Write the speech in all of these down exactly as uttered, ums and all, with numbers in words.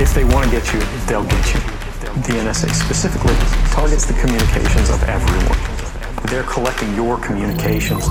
If they want to get you, they'll get you. The N S A specifically targets the communications of everyone. They're collecting your communications.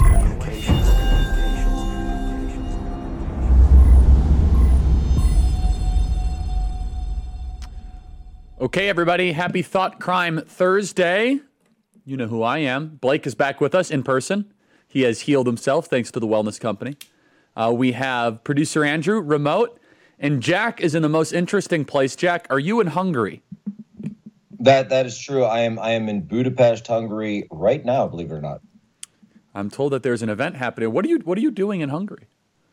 Okay, everybody, happy Thought Crime Thursday. You know who I am. Blake is back with us in person. He has healed himself thanks to the Wellness Company. Uh, we have producer Andrew remote, and Jack is in the most interesting place. Jack, are you in Hungary? That that is true. I am I am in Budapest, Hungary right now, believe it or not. I'm told that there's an event happening. What are you What are you doing in Hungary?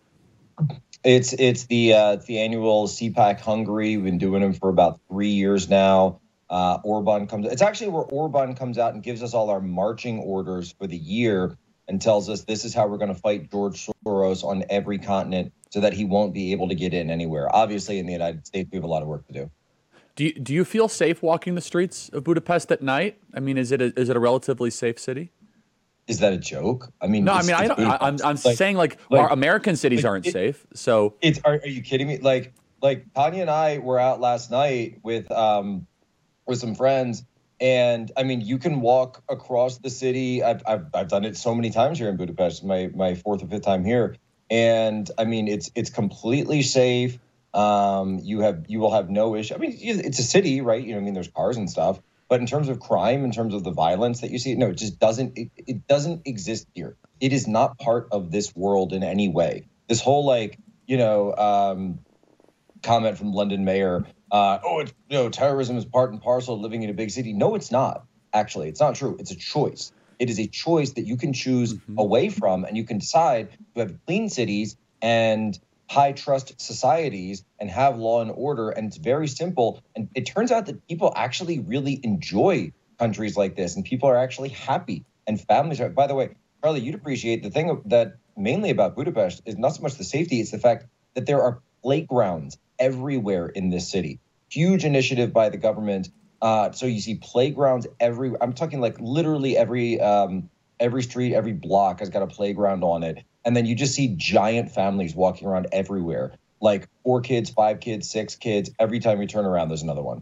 It's it's the uh, it's the annual C PAC Hungary. We've been doing them for about three years now. Uh, Orban comes. It's actually where Orban comes out and gives us all our marching orders for the year and tells us this is how we're going to fight George Soros on every continent so that he won't be able to get in anywhere. Obviously, in the United States, we have a lot of work to do. Do you, do you feel safe walking the streets of Budapest at night? I mean, is it a, is it a relatively safe city? Is that a joke? I mean, no. I mean, I don't. I, I'm I'm like, saying like, like our American cities like, aren't it, safe. So it's. Are, are you kidding me? Like like Tanya and I were out last night with um with some friends, and I mean, you can walk across the city. I've I've I've done it so many times here in Budapest. My my fourth or fifth time here, and I mean, it's it's completely safe. Um, you have you will have no issue. I mean, it's a city, right? You know, I mean, there's cars and stuff. But in terms of crime, in terms of the violence that you see, no, it just doesn't. It, it doesn't exist here. It is not part of this world in any way. This whole like, you know, um, comment from London Mayor. Uh, oh, it's, you know, terrorism is part and parcel of living in a big city. No, it's not. Actually, it's not true. It's a choice. It is a choice that you can choose mm-hmm. away from, and you can decide to have clean cities and high trust societies and have law and order. And it's very simple. And it turns out that people actually really enjoy countries like this, and people are actually happy, and families are. By the way, Charlie, you'd appreciate the thing that mainly about Budapest is not so much the safety, it's the fact that there are playgrounds everywhere in this city. Huge initiative by the government. Uh, so you see playgrounds every, I'm talking like literally every, um, every street, every block has got a playground on it. And then you just see giant families walking around everywhere, like four kids, five kids, six kids. Every time you turn around, there's another one.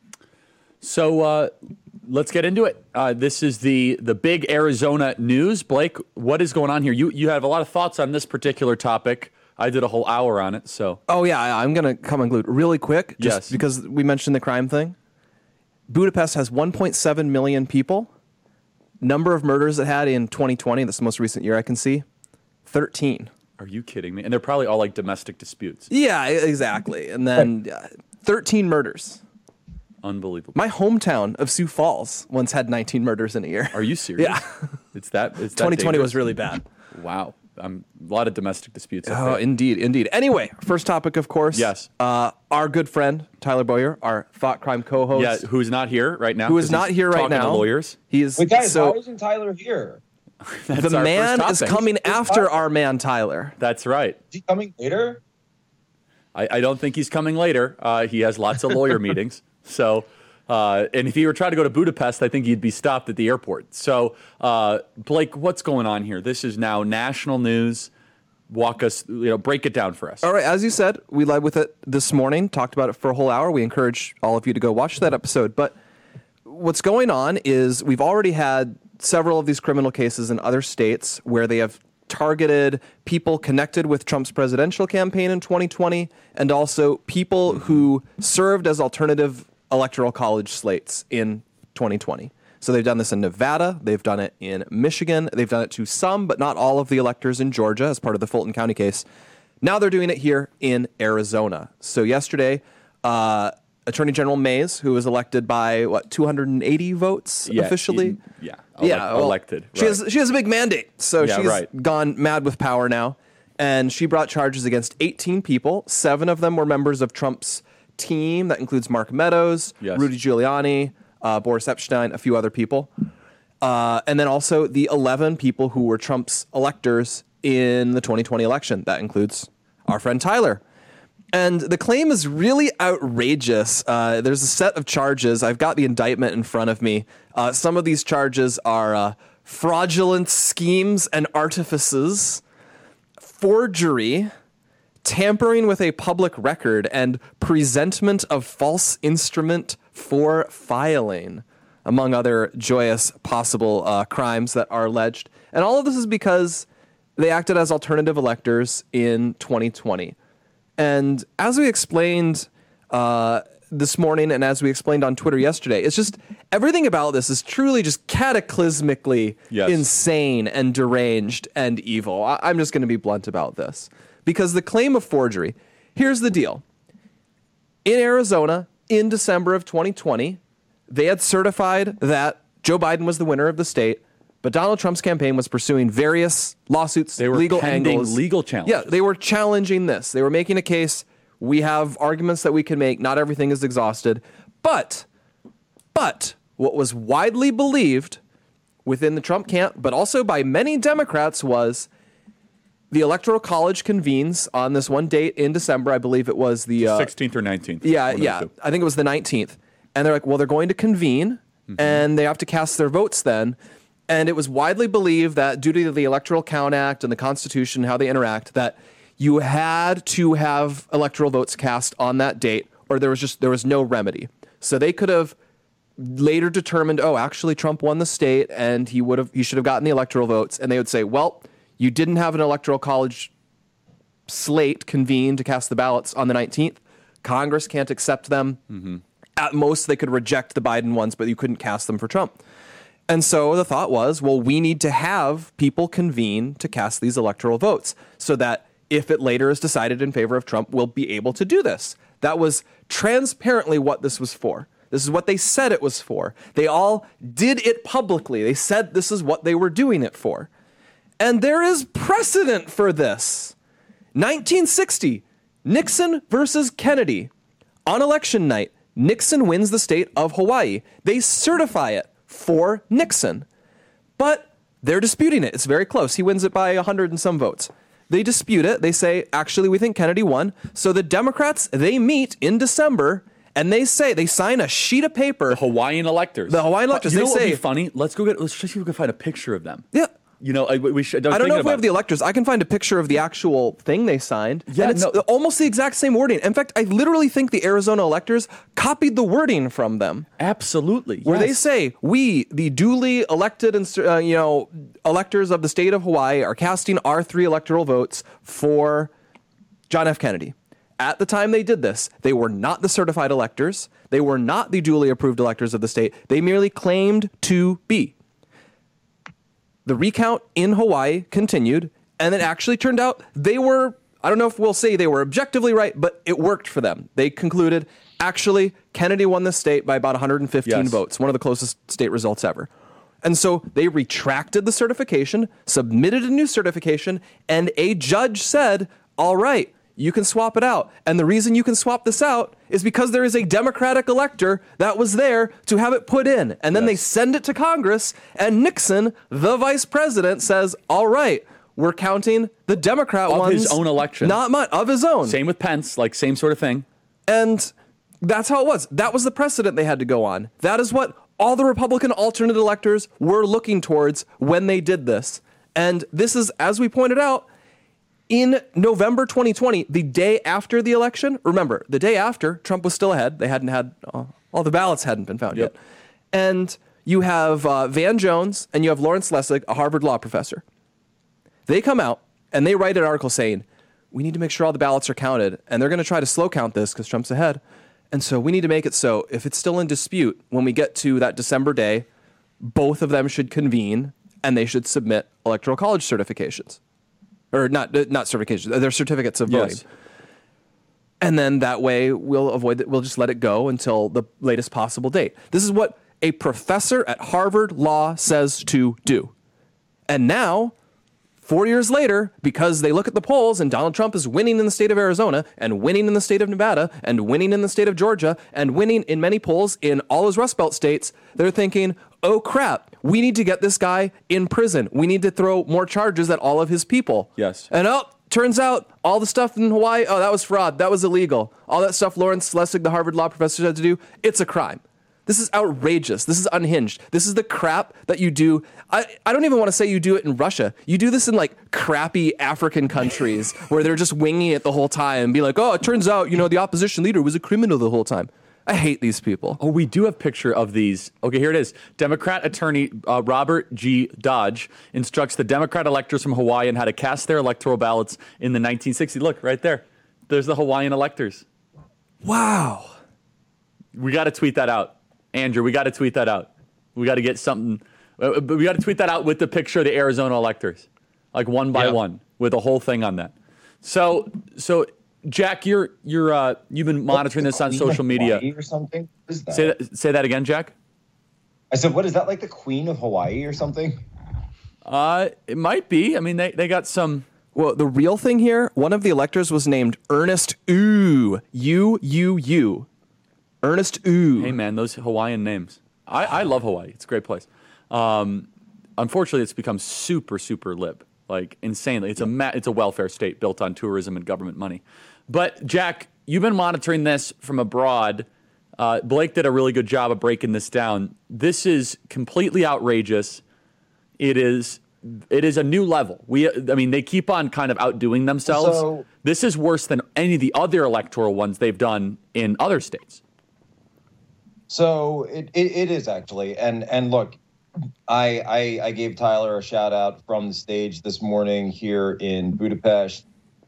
So uh, let's get into it. Uh, this is the the big Arizona news. Blake, what is going on here? You you have a lot of thoughts on this particular topic. I did a whole hour on it. So oh yeah, I'm gonna come unglued really quick, just yes. because we mentioned the crime thing. Budapest has one point seven million people. Number of murders it had in twenty twenty. That's the most recent year I can see. thirteen. Are you kidding me? And they're probably all like domestic disputes. Yeah, exactly. And then uh, thirteen murders. Unbelievable. My hometown of Sioux Falls once had nineteen murders in a year. Are you serious? Yeah. It's that. It's that twenty twenty dangerous. Was really bad. Wow. Um, a lot of domestic disputes. Oh, indeed, indeed. Anyway, first topic, of course. Yes. Uh, our good friend Tyler Boyer, our Thought Crime co-host. Yeah, who's not here right now. Who is not here right now. To lawyers. He is. Wait, guys, so, why isn't Tyler here? The man is coming after our man Tyler. That's right. Is he coming later? I, I don't think he's coming later. Uh, he has lots of lawyer meetings. So, uh, and if he were trying to go to Budapest, I think he'd be stopped at the airport. So, uh, Blake, what's going on here? This is now national news. Walk us, you know, break it down for us. All right. As you said, we led with it this morning, talked about it for a whole hour. We encourage all of you to go watch that episode. But what's going on is we've already had several of these criminal cases in other states where they have targeted people connected with Trump's presidential campaign in twenty twenty, and also people who served as alternative electoral college slates in twenty twenty. So they've done this in Nevada, they've done it in Michigan, they've done it to some, but not all of the electors in Georgia as part of the Fulton County case. Now they're doing it here in Arizona. So yesterday, uh, Attorney General Mays, who was elected by, what, two hundred eighty votes yeah, officially? Yeah, ele- yeah well, elected. Right. She has she has a big mandate, so yeah, she's right. gone mad with power now. And she brought charges against eighteen people. Seven of them were members of Trump's team. That includes Mark Meadows, yes. Rudy Giuliani, uh, Boris Epshteyn, a few other people. Uh, and then also the eleven people who were Trump's electors in the twenty twenty election. That includes our friend Tyler. And the claim is really outrageous. Uh, there's a set of charges. I've got the indictment in front of me. Uh, some of these charges are uh, fraudulent schemes and artifices, forgery, tampering with a public record and presentment of false instrument for filing, among other joyous possible uh, crimes that are alleged. And all of this is because they acted as alternative electors in twenty twenty. And as we explained uh, this morning and as we explained on Twitter yesterday, it's just everything about this is truly just cataclysmically Yes. insane and deranged and evil. I- I'm just going to be blunt about this. Because the claim of forgery, here's the deal. In Arizona, in December of twenty twenty, they had certified that Joe Biden was the winner of the state, but Donald Trump's campaign was pursuing various lawsuits, They were legal pending angles. legal challenges. Yeah, they were challenging this. They were making a case. We have arguments that we can make. Not everything is exhausted. But, but what was widely believed within the Trump camp, but also by many Democrats, was the Electoral College convenes on this one date in December. I believe it was the uh, sixteenth or nineteenth. yeah, one of the yeah. two. I think it was the nineteenth. And they're like, well, they're going to convene Mm-hmm. and they have to cast their votes then. And it was widely believed that due to the Electoral Count Act and the Constitution, how they interact, that you had to have electoral votes cast on that date, or there was just there was no remedy. So they could have later determined, oh, actually Trump won the state and he would have he should have gotten the electoral votes. And they would say, well, you didn't have an Electoral College slate convened to cast the ballots on the nineteenth. Congress can't accept them. Mm-hmm. At most, they could reject the Biden ones, but you couldn't cast them for Trump. And so the thought was, well, we need to have people convene to cast these electoral votes so that if it later is decided in favor of Trump, we'll be able to do this. That was transparently what this was for. This is what they said it was for. They all did it publicly. They said this is what they were doing it for. And there is precedent for this. nineteen sixty, Nixon versus Kennedy. On election night, Nixon wins the state of Hawaii. They certify it for Nixon. But they're disputing it. It's very close. He wins it by one hundred and some votes. They dispute it. They say, actually, we think Kennedy won. So the Democrats, they meet in December, and they say, they sign a sheet of paper. Hawaiian electors. The Hawaiian electors, You know they what would say- be funny? Let's go get. Let's see if we can find a picture of them. Yeah. You know, I, we should. I, was I don't know thinking if we about have the it. electors. I can find a picture of the actual thing they signed. Yeah, and it's no. almost the exact same wording. In fact, I literally think the Arizona electors copied the wording from them. Absolutely. Where they yes. say, we, the duly elected and uh, you know electors of the state of Hawaii, are casting our three electoral votes for John F. Kennedy. At the time they did this, they were not the certified electors. They were not the duly approved electors of the state. They merely claimed to be. The recount in Hawaii continued, and it actually turned out they were, I don't know if we'll say they were objectively right, but it worked for them. They concluded, actually, Kennedy won the state by about one hundred fifteen Yes. votes, one of the closest state results ever. And so they retracted the certification, submitted a new certification, and a judge said, all right, you can swap it out. And the reason you can swap this out is because there is a Democratic elector that was there to have it put in. And then Yes. they send it to Congress, and Nixon, the vice president, says, all right, we're counting the Democrat Of ones. his own election. Not mine, of his own. Same with Pence, like same sort of thing. And that's how it was. That was the precedent they had to go on. That is what all the Republican alternate electors were looking towards when they did this. And this is, as we pointed out, in November twenty twenty, the day after the election. Remember, the day after, Trump was still ahead. They hadn't had, uh, all the ballots hadn't been found Yep. yet. And you have uh, Van Jones and you have Lawrence Lessig, a Harvard law professor. They come out and they write an article saying, we need to make sure all the ballots are counted. And they're going to try to slow count this because Trump's ahead. And so we need to make it so if it's still in dispute, when we get to that December day, both of them should convene and they should submit electoral college certifications. Or not not certifications, they're certificates of voting. Yes. And then that way we'll avoid it. We'll just let it go until the latest possible date. This is what a professor at Harvard Law says to do. And now, four years later, because they look at the polls and Donald Trump is winning in the state of Arizona and winning in the state of Nevada and winning in the state of Georgia and winning in many polls in all his Rust Belt states, they're thinking, oh crap, we need to get this guy in prison. We need to throw more charges at all of his people. Yes. And oh, turns out all the stuff in Hawaii, oh, that was fraud. That was illegal. All that stuff Lawrence Lessig, the Harvard law professor, had to do, it's a crime. This is outrageous. This is unhinged. This is the crap that you do. I, I don't even want to say you do it in Russia. You do this in like crappy African countries where they're just winging it the whole time and be like, oh, it turns out, you know, the opposition leader was a criminal the whole time. I hate these people. Oh, we do have a picture of these. Okay, here it is. Democrat attorney uh, Robert G. Dodge instructs the Democrat electors from Hawaii on how to cast their electoral ballots in the nineteen sixties. Look, right there. There's the Hawaiian electors. Wow. We got to tweet that out. Andrew, we got to tweet that out. We got to get something. Uh, we got to tweet that out with the picture of the Arizona electors, like one by yeah. one, with a whole thing on that. So, so Jack, you're you're uh, you've been monitoring this on social media or something. What is that? Say that. Say that again, Jack. I said, what is that? Like the Queen of Hawaii or something? Uh, it might be. I mean, they they got some. Well, the real thing here, one of the electors was named Ernest Ooh. U U U. Ernest Ooh. Hey, man, those Hawaiian names. I, I love Hawaii. It's a great place. Um, unfortunately, it's become super, super lib. Like, insanely. It's a ma- it's a welfare state built on tourism and government money. But, Jack, you've been monitoring this from abroad. Uh, Blake did a really good job of breaking this down. This is completely outrageous. It is... It is a new level. We, I mean, they keep on kind of outdoing themselves. So, this is worse than any of the other electoral ones they've done in other states. So it, it, it is actually, and and look, I, I I gave Tyler a shout out from the stage this morning here in Budapest,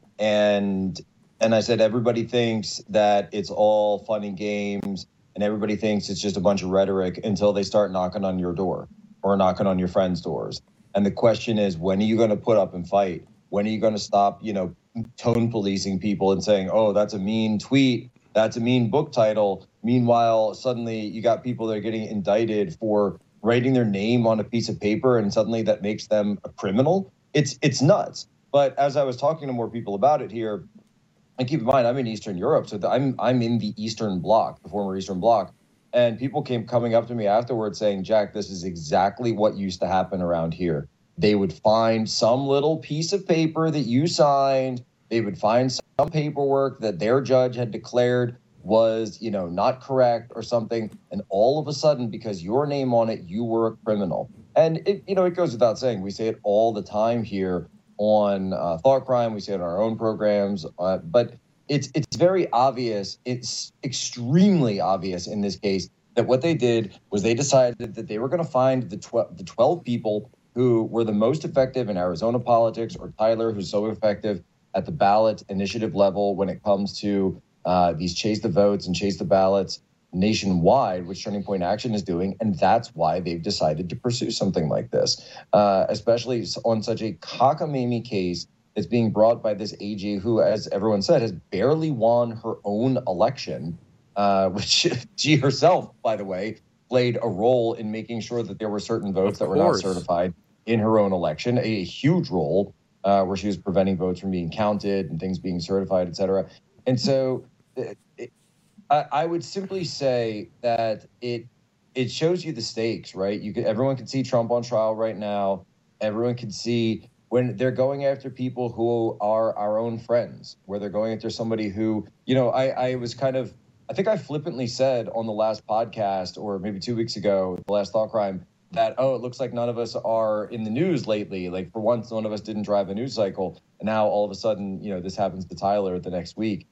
and and I said everybody thinks that it's all fun and games, and everybody thinks it's just a bunch of rhetoric until they start knocking on your door or knocking on your friends' doors. And the question is, when are you going to put up and fight? When are you going to stop, you know, tone policing people and saying, oh, that's a mean tweet, that's a mean book title. Meanwhile, suddenly you got people that are getting indicted for writing their name on a piece of paper, and suddenly that makes them a criminal. It's it's nuts. But as I was talking to more people about it here, and keep in mind, I'm in Eastern Europe, so I'm I'm in the Eastern Bloc, the former Eastern Bloc, and people came coming up to me afterwards saying, Jack, this is exactly what used to happen around here. They would find some little piece of paper that you signed. They would find some paperwork that their judge had declared was, you know, not correct or something. And all of a sudden, because your name on it, you were a criminal. And, it, you know, it goes without saying, we say it all the time here on uh, Thought Crime. We say it on our own programs. Uh, but it's it's very obvious. It's extremely obvious in this case that what they did was they decided that they were going to find the, tw- the twelve people who were the most effective in Arizona politics, or Tyler, who's so effective at the ballot initiative level when it comes to uh, these chase the votes and chase the ballots nationwide, which Turning Point Action is doing. And that's why they've decided to pursue something like this, uh, especially on such a cockamamie case that's being brought by this A G who, as everyone said, has barely won her own election, uh, which she herself, by the way, played a role in making sure that there were certain votes that were not certified in her own election, a huge role. Uh, where she was preventing votes from being counted and things being certified, et cetera. And so it, it, I, I would simply say that it it shows you the stakes, right? You could, everyone can see Trump on trial right now. Everyone can see when they're going after people who are our own friends, where they're going after somebody who, you know, I, I was kind of, I think I flippantly said on the last podcast, or maybe two weeks ago, the last Thought Crime, that, oh, it looks like none of us are in the news lately. Like, for once, none of us didn't drive a news cycle. And now, all of a sudden, you know, this happens to Tyler the next week.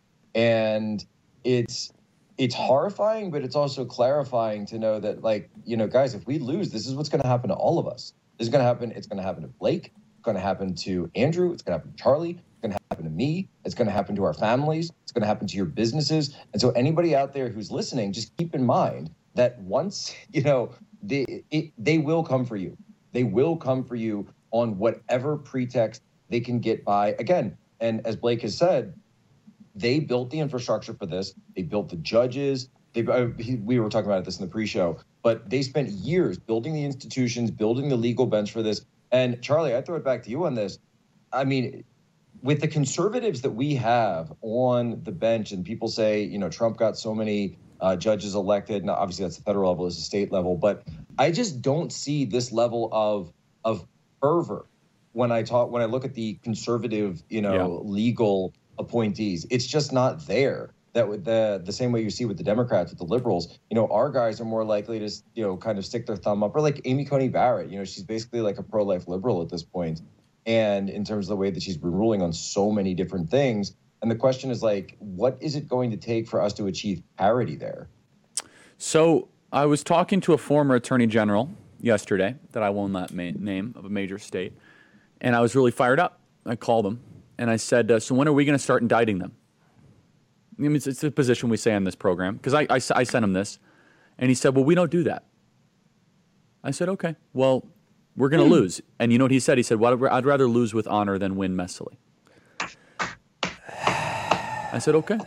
And it's it's horrifying, but it's also clarifying to know that, like, you know, guys, if we lose, this is what's going to happen to all of us. This is going to happen. It's going to happen to Blake. It's going to happen to Andrew. It's going to happen to Charlie. It's going to happen to me. It's going to happen to our families. It's going to happen to your businesses. And so anybody out there who's listening, just keep in mind that once, you know, They it, they will come for you. They will come for you on whatever pretext they can get by. Again, and as Blake has said, they built the infrastructure for this. They built the judges. They, uh, he, we were talking about this in the pre-show, but they spent years building the institutions, building the legal bench for this. And Charlie, I throw it back to you on this. I mean, with the conservatives that we have on the bench, and people say, you know, Trump got so many Uh, judges elected. Now, obviously, that's the federal level, it's the state level. But I just don't see this level of of fervor when I talk when I look at the conservative, you know, yeah. legal appointees. It's just not there. that with the the same way you see with the Democrats, with the liberals, you know, our guys are more likely to, you know, kind of stick their thumb up, or like Amy Coney Barrett, you know, she's basically like a pro-life liberal at this point. And in terms of the way that she's been ruling on so many different things. And the question is like, what is it going to take for us to achieve parity there? So I was talking to a former attorney general yesterday that I won't not ma- name of a major state. And I was really fired up. I called him and I said, uh, so when are we going to start indicting them? I mean, it's, it's a position we say on this program, because I, I, I sent him this. And he said, well, we don't do that. I said, okay, well, we're going to hmm. lose. And you know what he said? He said, well, I'd rather lose with honor than win messily. I said, okay.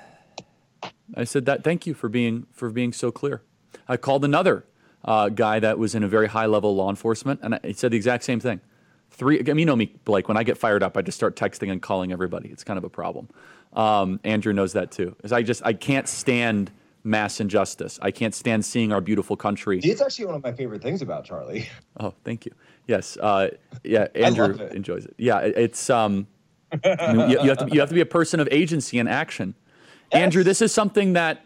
I said that. Thank you for being for being so clear. I called another uh, guy that was in a very high level of law enforcement, and I, he said the exact same thing. Three. I mean, you know me, Blake. When I get fired up, I just start texting and calling everybody. It's kind of a problem. Um, Andrew knows that too. Is I just I can't stand mass injustice. I can't stand seeing our beautiful country. It's actually one of my favorite things about Charlie. Oh, thank you. Yes. Uh, yeah. Andrew it. enjoys it. Yeah. It, it's. Um, I mean, you, you have to. You have to be a person of agency and action. Yes. Andrew, this is something that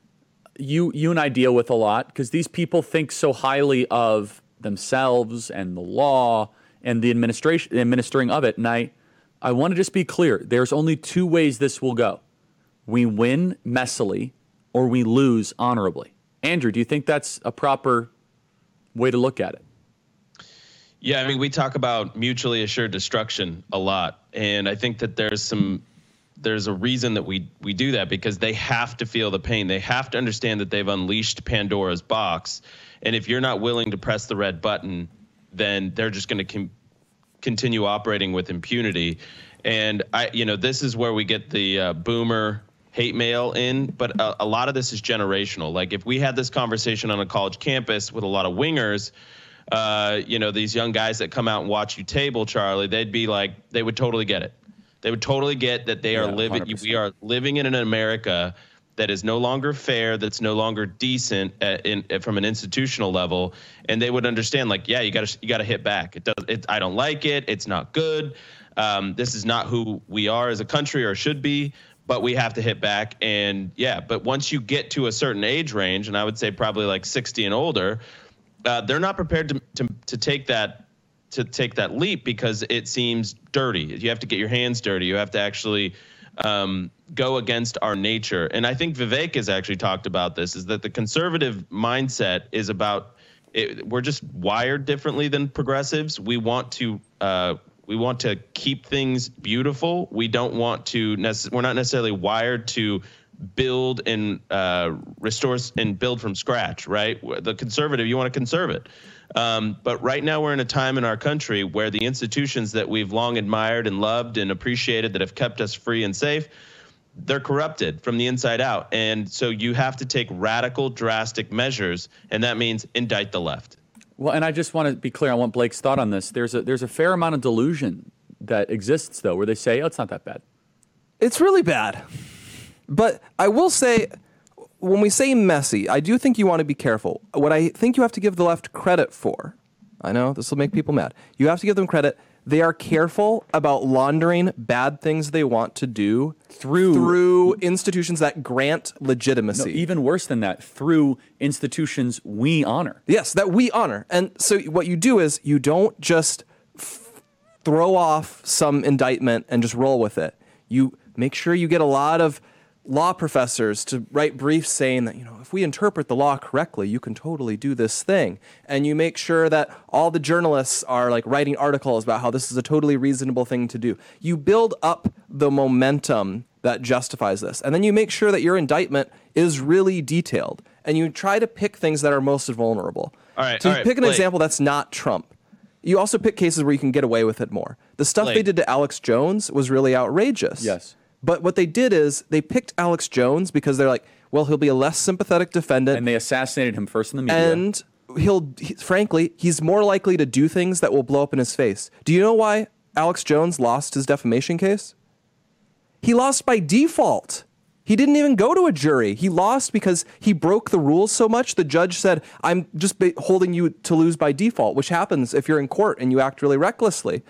you you and I deal with a lot, because these people think so highly of themselves and the law and the administration, administering of it. And I, I want to just be clear. There's only two ways this will go. We win messily or we lose honorably. Andrew, do you think that's a proper way to look at it? Yeah, I mean, we talk about mutually assured destruction a lot. And I think that there's some there's a reason that we we do that, because they have to feel the pain. They have to understand that they've unleashed Pandora's box. And if you're not willing to press the red button, then they're just going to com- continue operating with impunity. And I, you know, this is where we get the uh, boomer hate mail in. But a, a lot of this is generational. Like if we had this conversation on a college campus with a lot of wingers, uh, you know, these young guys that come out and watch you table, Charlie, they'd be like, they would totally get it. They would totally get that they are yeah, living. one hundred percent. We are living in an America that is no longer fair, that's no longer decent at, in, at, from an institutional level, and they would understand, like, yeah, you got to you got to hit back. It does. It, I don't like it. It's not good. Um, this is not who we are as a country, or should be. But we have to hit back. And yeah, but once you get to a certain age range, and I would say probably like sixty and older, uh, they're not prepared to, to to take that. to take that leap, because it seems dirty. You have to get your hands dirty. You have to actually um, go against our nature. And I think Vivek has actually talked about this, is that the conservative mindset is about, it, we're just wired differently than progressives. We want to, uh, we want to keep things beautiful. We don't want to, nece- we're not necessarily wired to build and uh, restore and build from scratch, right? The conservative, you want to conserve it. Um, but right now we're in a time in our country where the institutions that we've long admired and loved and appreciated, that have kept us free and safe, they're corrupted from the inside out. And so you have to take radical, drastic measures, and that means indict the left. Well, and I just want to be clear on what Blake's thought on this. There's a there's a fair amount of delusion that exists, though, where they say, oh, it's not that bad. It's really bad. But I will say, when we say messy, I do think you want to be careful. What I think you have to give the left credit for, I know this will make people mad, you have to give them credit. They are careful about laundering bad things they want to do through through institutions that grant legitimacy. No, even worse than that, through institutions we honor. Yes, that we honor. And so what you do is you don't just f- throw off some indictment and just roll with it. You make sure you get a lot of law professors to write briefs saying that, you know, if we interpret the law correctly, you can totally do this thing. And you make sure that all the journalists are like writing articles about how this is a totally reasonable thing to do. You build up the momentum that justifies this. And then you make sure that your indictment is really detailed. And you try to pick things that are most vulnerable. All right. So all you right, pick an Blake. example that's not Trump. You also pick cases where you can get away with it more. The stuff Blake. they did to Alex Jones was really outrageous. Yes. But what they did is they picked Alex Jones because they're like, well, he'll be a less sympathetic defendant. And they assassinated him first in the media. And he'll, he, frankly, he's more likely to do things that will blow up in his face. Do you know why Alex Jones lost his defamation case? He lost by default. He didn't even go to a jury. He lost because he broke the rules so much. The judge said, I'm just holding you to lose by default, which happens if you're in court and you act really recklessly.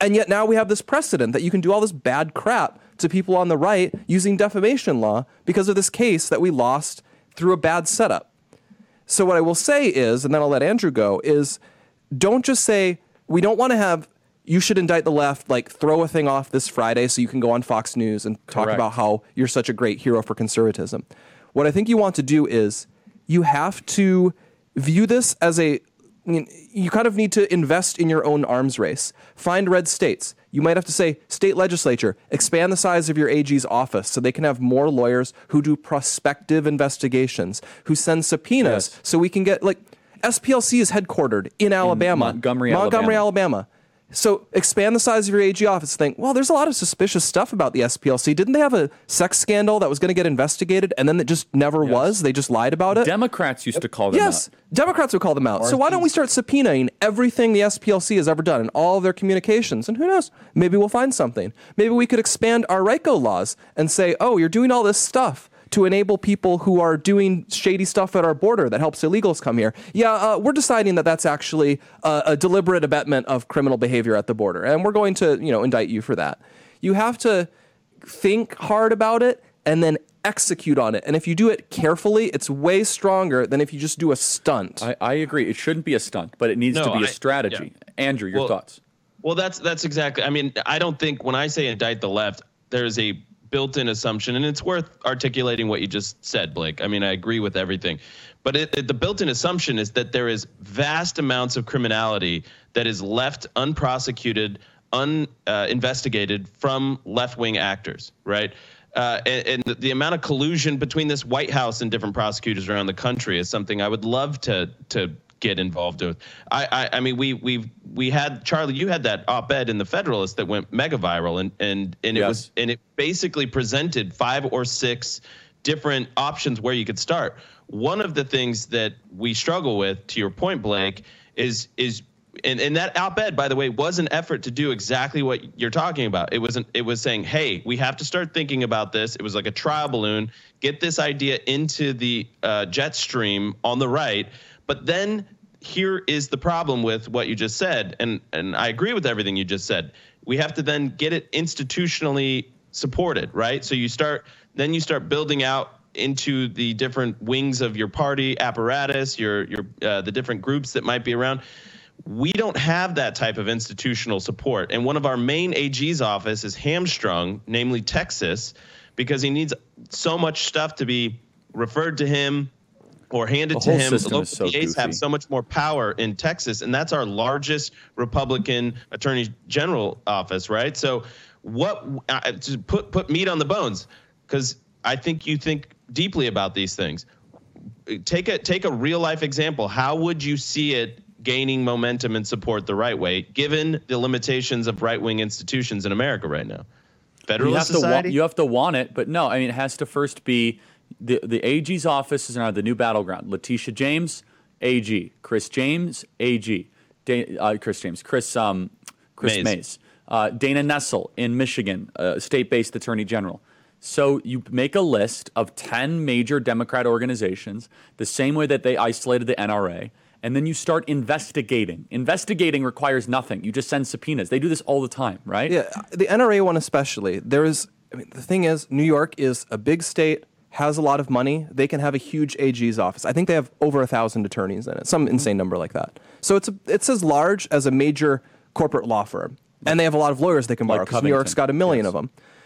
And yet now we have this precedent that you can do all this bad crap to people on the right using defamation law because of this case that we lost through a bad setup. So what I will say is, and then I'll let Andrew go, is don't just say, we don't want to have, you should indict the left, like throw a thing off this Friday so you can go on Fox News and talk Correct. about how you're such a great hero for conservatism. What I think you want to do is you have to view this as a, I mean, you kind of need to invest in your own arms race. Find red states. You might have to say, state legislature, expand the size of your A G's office so they can have more lawyers who do prospective investigations, who send subpoenas Yes. so we can get, like, S P L C is headquartered in Alabama. Montgomery, Montgomery, Alabama. Alabama. So expand the size of your A G office. Think, well, there's a lot of suspicious stuff about the S P L C. Didn't they have a sex scandal that was going to get investigated and then it just never Yes. was? They just lied about it? Democrats used to call them Yes, out. Democrats would call them out. So why don't we start subpoenaing everything the S P L C has ever done and all of their communications? And who knows? Maybe we'll find something. Maybe we could expand our RICO laws and say, oh, you're doing all this stuff to enable people who are doing shady stuff at our border that helps illegals come here. Yeah, uh, we're deciding that that's actually uh, a deliberate abetment of criminal behavior at the border, and we're going to, you know, indict you for that. You have to think hard about it and then execute on it. And if you do it carefully, it's way stronger than if you just do a stunt. I, I agree. It shouldn't be a stunt, but it needs No, to be a I- strategy. Andrew, your Well, thoughts? Well, that's that's exactly. I mean, I don't think when I say indict the left, there's a built-in assumption, and it's worth articulating what you just said, Blake. I mean, I agree with everything, but it, it, the built-in assumption is that there is vast amounts of criminality that is left unprosecuted, uninvestigated uh, from left-wing actors, right? Uh, and and the, the amount of collusion between this White House and different prosecutors around the country is something I would love to to get involved with. I, I, I mean, we we we had Charlie. You had that op-ed in the Federalist that went mega viral, and and and it Yes. was and it basically presented five or six different options where you could start. One of the things that we struggle with, to your point, Blake, is is and, and that op-ed, by the way, was an effort to do exactly what you're talking about. It wasn't. It was saying, hey, we have to start thinking about this. It was like a trial balloon. Get this idea into the uh, jet stream on the right. But then here is the problem with what you just said, and, and I agree with everything you just said. We have to then get it institutionally supported, right? So you start, then you start building out into the different wings of your party apparatus, your your uh, the different groups that might be around. We don't have that type of institutional support, and one of our main A G's office is hamstrung, namely Texas, because he needs so much stuff to be referred to him or handed The to whole him. system Local is so D As have goofy. so much more power in Texas, and that's our largest Republican Attorney General office, right? So, what uh, to put put meat on the bones, because I think you think deeply about these things. Take a take a real life example. How would you see it gaining momentum and support the right way, given the limitations of right wing institutions in America right now? You Federalist have, to Society. want, you have to want it, but no, I mean, it has to first be the, the A G's office is now the new battleground. Letitia James, A G. Chris James, A G. Da- uh, Chris James. Chris um, Chris Mays. Mays. Uh, Dana Nessel in Michigan, uh, state-based attorney general. So you make a list of ten major Democrat organizations, the same way that they isolated the N R A, and then you start investigating. Investigating requires nothing. You just send subpoenas. They do this all the time, right? Yeah, the N R A one especially. There is, I mean, the thing is, New York is a big state, has a lot of money. They can have a huge A G's office. I think they have over a thousand attorneys in it, some insane number like that. So it's a, it's as large as a major corporate law firm, and they have a lot of lawyers they can Like borrow because New York's Covington. got a million Yes. of them.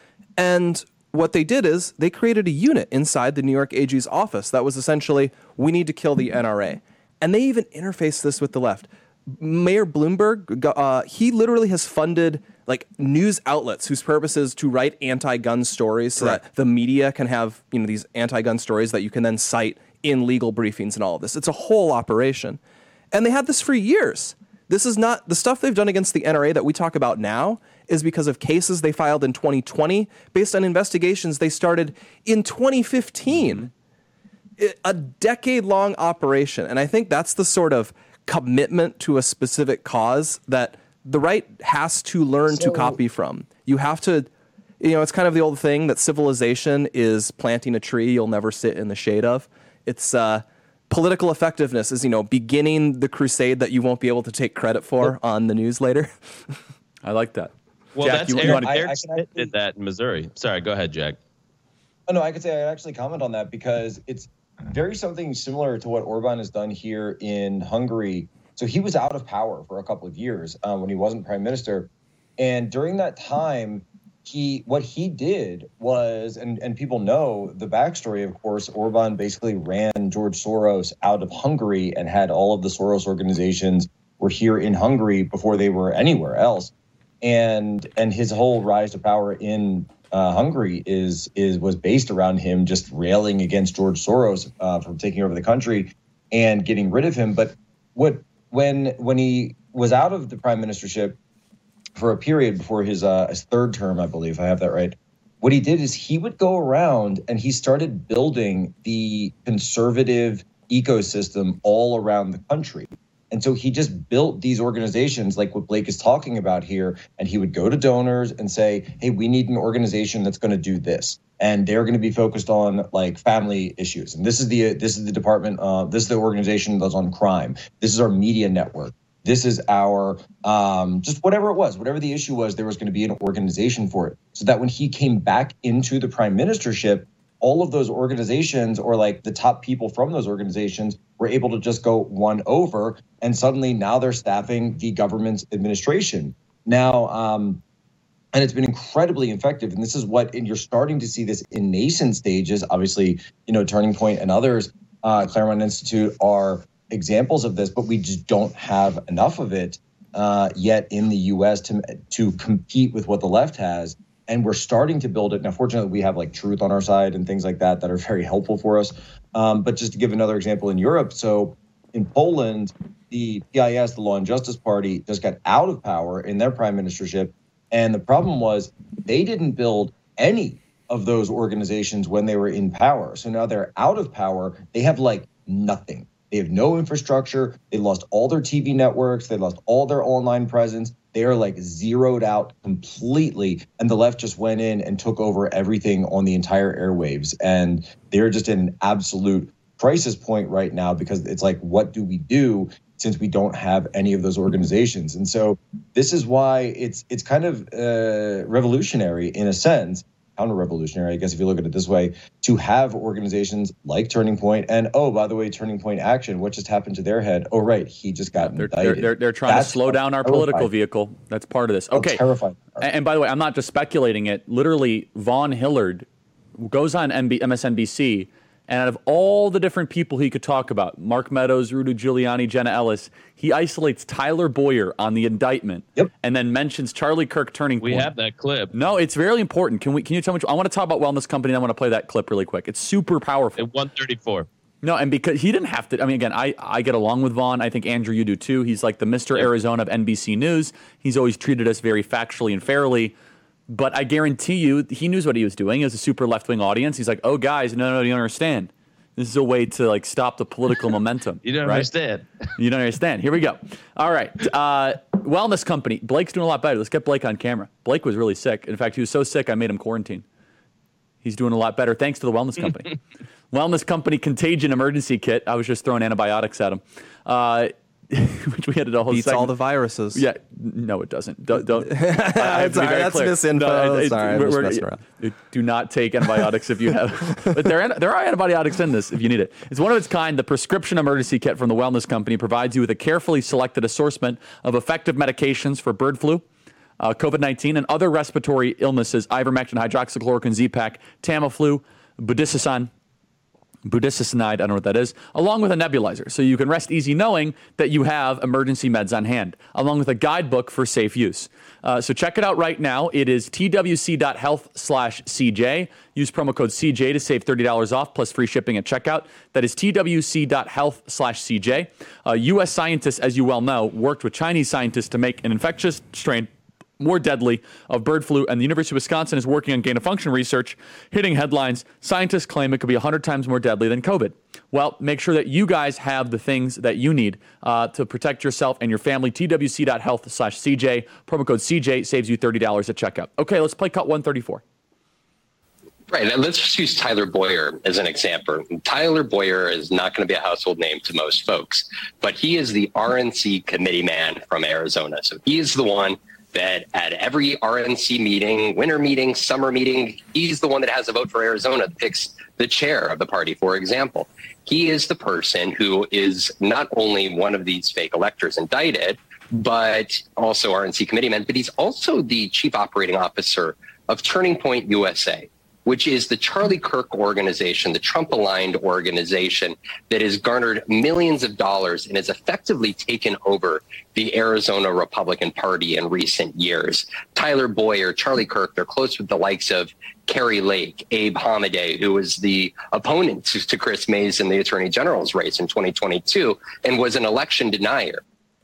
And what they did is they created a unit inside the New York A G's office that was essentially, we need to kill the N R A. And they even interfaced this with the left. Mayor Bloomberg, uh, he literally has funded like news outlets whose purpose is to write anti-gun stories so that the media can have, you know, these anti-gun stories that you can then cite in legal briefings and all of this. It's a whole operation. And they had this for years. This is not, the stuff they've done against the N R A that we talk about now is because of cases they filed in twenty twenty based on investigations they started in twenty fifteen. A decade-long operation. And I think that's the sort of commitment to a specific cause that the right has to learn So- to copy from. You have to, you know, it's kind of the old thing that civilization is planting a tree you'll never sit in the shade of. It's uh, political effectiveness is, you know, beginning the crusade that you won't be able to take credit for on the news later. I like that. Well, Jack, that's you, you Aaron, wanna- I- Aaron I can Smith actually- did that in Missouri. Sorry, go ahead, Jack. Oh, no, I could say I actually comment on that because it's very something similar to what Orban has done here in Hungary. So he was out of power for a couple of years um, when he wasn't prime minister. And during that time, he what he did was, and, and people know the backstory, of course, Orban basically ran George Soros out of Hungary and had all of the Soros organizations were here in Hungary before they were anywhere else. And and his whole rise to power in uh, Hungary is is was based around him just railing against George Soros uh, from taking over the country and getting rid of him. But what when when he was out of the prime ministership for a period before his uh, his third term, I believe I have that right. What he did is he would go around and he started building the conservative ecosystem all around the country. And so he just built these organizations like what Blake is talking about here. And he would go to donors and say, hey, we need an organization that's going to do this. And they're going to be focused on like family issues. And this is the this is the department. Uh, this is the organization that's on crime. This is our media network. This is our um, just whatever it was, whatever the issue was, there was going to be an organization for it. So that when he came back into the prime ministership, all of those organizations or like the top people from those organizations were able to just go one over. And suddenly now they're staffing the government's administration. Now, um, and it's been incredibly effective. And this is what, and you're starting to see this in nascent stages. Obviously, you know, Turning Point and others, uh, Claremont Institute are examples of this, but we just don't have enough of it uh, yet in the U S to to compete with what the left has. And we're starting to build it. Now, fortunately, we have like Truth on our side and things like that that are very helpful for us. Um, but just to give another example in Europe, so in Poland, the P I S, the Law and Justice Party, just got out of power in their prime ministership. And the problem was they didn't build any of those organizations when they were in power. So now they're out of power. They have like nothing. They have no infrastructure. They lost all their T V networks. They lost all their online presence. They are like zeroed out completely. And the left just went in and took over everything on the entire airwaves. And they're just in an absolute crisis point right now because it's like, what do we do since we don't have any of those organizations? And so this is why it's it's kind of uh, revolutionary in a sense. Counter-revolutionary, I guess, if you look at it this way, to have organizations like Turning Point and, oh, by the way, Turning Point Action, what just happened to their head? Oh, right, he just got They're, indicted. they're, they're, they're trying That's to slow down our terrifying. political vehicle. That's part of this. How Okay. terrifying. And, and by the way, I'm not just speculating it. Literally, Vaughn Hillard goes on M S N B C, and out of all the different people he could talk about, Mark Meadows, Rudy Giuliani, Jenna Ellis, he isolates Tyler Boyer on the indictment Yep. and then mentions Charlie Kirk Turning We Point. have that clip. No, it's very important. Can we? Can you tell me? I want to talk about Wellness Company, and I want to play that clip really quick. It's super powerful. At one thirty-four. No, and because he didn't have to. I mean, again, I, I get along with Vaughn. I think, Andrew, you do too. He's like the Mister Arizona of N B C News. He's always treated us very factually and fairly. But I guarantee you, he knew what he was doing. It was a super left-wing audience. He's like, oh, guys, no, no, you don't understand. This is a way to like stop the political momentum. You don't right? understand. You don't understand. Here we go. All right. Uh, Wellness Company. Blake's doing a lot better. Let's get Blake on camera. Blake was really sick. In fact, he was so sick, I made him quarantine. He's doing a lot better thanks to the Wellness Company. Wellness Company Contagion Emergency Kit. I was just throwing antibiotics at him. Uh, which we had a whole Beats segment. all the viruses. Yeah, no, it doesn't. Don't. don't I have to be Sorry, very that's clear. misinfo. No, it- it- Sorry, I'm we're- just we're- messing around. Do not take antibiotics if you have. But there, there are antibiotics in this if you need it. It's one of its kind. The prescription emergency kit from the Wellness Company provides you with a carefully selected assortment of effective medications for bird flu, uh, COVID nineteen, and other respiratory illnesses: ivermectin, hydroxychloroquine, Z-Pak, Tamiflu, budesonide. Budesonide, I don't know what that is, along with a nebulizer. So you can rest easy knowing that you have emergency meds on hand, along with a guidebook for safe use. Uh, so check it out right now. It is twc.health slash CJ. Use promo code C J to save thirty dollars off plus free shipping at checkout. That is twc.health slash CJ. Uh, U S scientists, as you well know, worked with Chinese scientists to make an infectious strain more deadly of bird flu, and the University of Wisconsin is working on gain-of-function research, hitting headlines. Scientists claim it could be one hundred times more deadly than COVID. Well, make sure that you guys have the things that you need uh, to protect yourself and your family. twc.health slash CJ. Promo code C J saves you thirty dollars at checkout. Okay, let's play cut one thirty-four. Right. And let's just use Tyler Boyer as an example. Tyler Boyer is not going to be a household name to most folks, but he is the R N C committee man from Arizona. So he is the one that at every R N C meeting, winter meeting, summer meeting, he's the one that has a vote for Arizona that picks the chair of the party, for example. He is the person who is not only one of these fake electors indicted, but also R N C committeeman, but he's also the chief operating officer of Turning Point U S A, which is the Charlie Kirk organization, the Trump-aligned organization that has garnered millions of dollars and has effectively taken over the Arizona Republican Party in recent years. Tyler Boyer, Charlie Kirk, they're close with the likes of Kerry Lake, Abe Hamadeh, who was the opponent to, to Chris Mays in the Attorney General's race in twenty twenty-two and was an election denier.